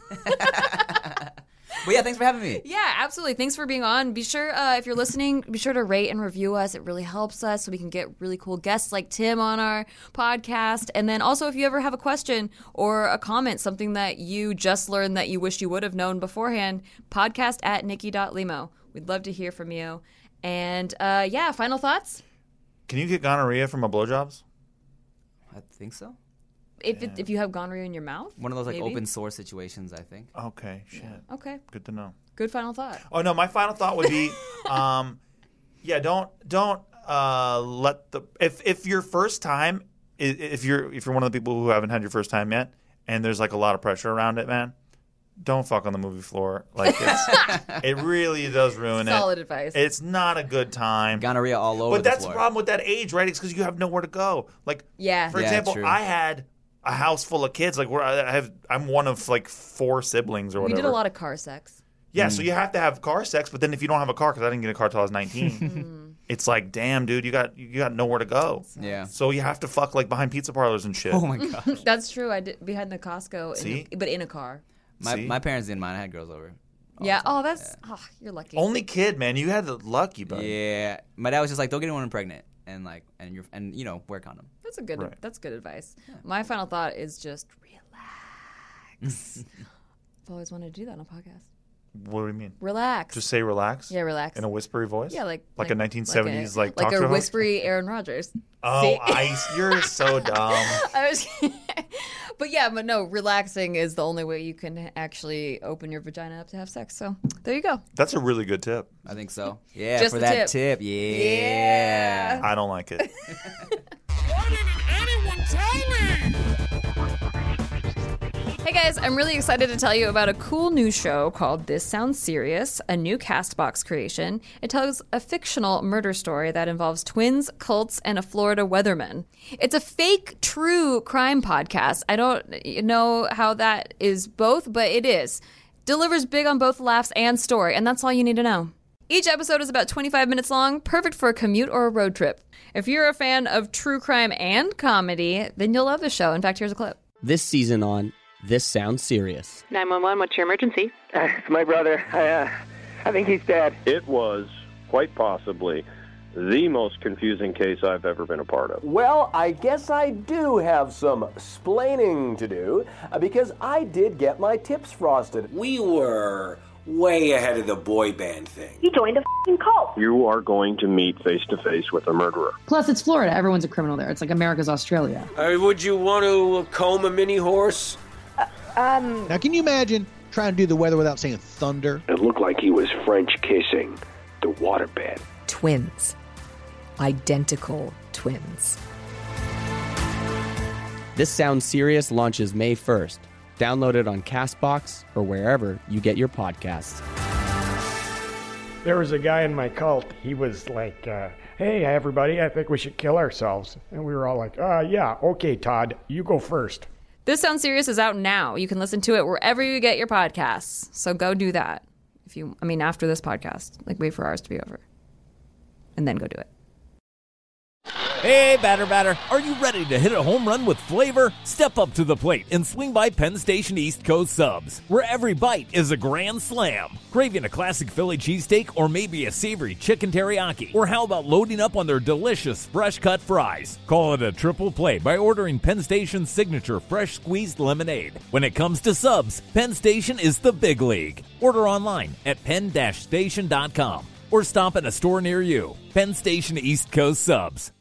But yeah, thanks for having me. Yeah, absolutely. Thanks for being on. Be sure, uh, if you're listening, be sure to rate and review us. It really helps us so we can get really cool guests like Tim on our podcast. And then also, if you ever have a question or a comment, something that you just learned that you wish you would have known beforehand, podcast at nikki dot limo. We'd love to hear from you. And uh, yeah, final thoughts? Can you get gonorrhea from a blowjobs? I think so. If it, if you have gonorrhea in your mouth? One of those like maybe? open source situations, I think. Okay, shit. Okay, Good to know. good final thought. Oh no, my final thought would be, um, yeah, don't don't uh, let the if if your first time i- if you're if you're one of the people who haven't had your first time yet, and there's like a lot of pressure around it, man, don't fuck on the movie floor. Like it's it really does ruin Solid it. advice. It's not a good time. Gonorrhea all over But the that's the floor. problem with that age, right? It's because you have nowhere to go. Like, Yeah. for Yeah, example, true. I had a house full of kids. Like, where I have, I'm one of like four siblings or You whatever. did a lot of car sex. Yeah, Mm. so you have to have car sex, but then if you don't have a car, because I didn't get a car till I was nineteen, it's like, damn, dude, you got you got nowhere to go. Yeah. So you have to fuck like behind pizza parlors and shit. Oh my gosh. That's true. I did behind the Costco, in See? a, but in a car. My See? my parents didn't mind. I had girls over. all Yeah. the time. Oh, that's oh, you're lucky. Only kid, man. You had the lucky, bud. Yeah. My dad was just like, don't get anyone pregnant, and like, and you're, and you know, wear a condom. That's a good. Right. That's good advice. My final thought is just relax. I've always wanted to do that on a podcast. What do you mean? Relax. Just say relax. yeah, relax. In a whispery voice. yeah, like like, a nineteen seventies like, like talk a show host? whispery Aaron Rodgers. Oh, See? ice! You're so dumb. I was, but yeah, but no, relaxing is the only way you can actually open your vagina up to have sex. So there you go. That's a really good tip. I think so. Yeah, Just for the that tip. tip. Yeah. I don't like it. Why didn't anyone tell me? Hey guys, I'm really excited to tell you about a cool new show called This Sounds Serious, a new Castbox creation. It tells a fictional murder story that involves twins, cults, and a Florida weatherman. It's a fake, true crime podcast. I don't know how that is both, but it is. Delivers big on both laughs and story, and that's all you need to know. Each episode is about twenty-five minutes long, perfect for a commute or a road trip. If you're a fan of true crime and comedy, then you'll love the show. In fact, here's a clip. This season on This Sounds Serious. nine one one, what's your emergency? Uh, it's my brother. I, uh, I think he's dead. It was, quite possibly, the most confusing case I've ever been a part of. Well, I guess I do have some splaining to do, uh, because I did get my tips frosted. We were way ahead of the boy band thing. He joined a f***ing cult. You are going to meet face-to-face with a murderer. Plus, it's Florida. Everyone's a criminal there. It's like America's Australia. Uh, would you want to comb a mini horse? Um, Now, can you imagine trying to do the weather without saying thunder? It looked like he was French kissing the waterbed. Twins. Identical twins. This Sounds Serious launches May first. Download it on CastBox or wherever you get your podcasts. There was a guy in my cult. He was like, uh, hey, everybody, I think we should kill ourselves. And we were all like, uh, yeah, okay, Todd, you go first. This Sounds Serious is out now. You can listen to it wherever you get your podcasts. So go do that. If you, I mean, after this podcast, like wait for ours to be over. And then go do it. Hey, batter, batter. Are you ready to hit a home run with flavor? Step up to the plate and swing by Penn Station East Coast Subs, where every bite is a grand slam. Craving a classic Philly cheesesteak or maybe a savory chicken teriyaki? Or how about loading up on their delicious fresh-cut fries? Call it a triple play by ordering Penn Station's signature fresh squeezed lemonade. When it comes to subs, Penn Station is the big league. Order online at penn station dot com or stop at a store near you. Penn Station East Coast Subs.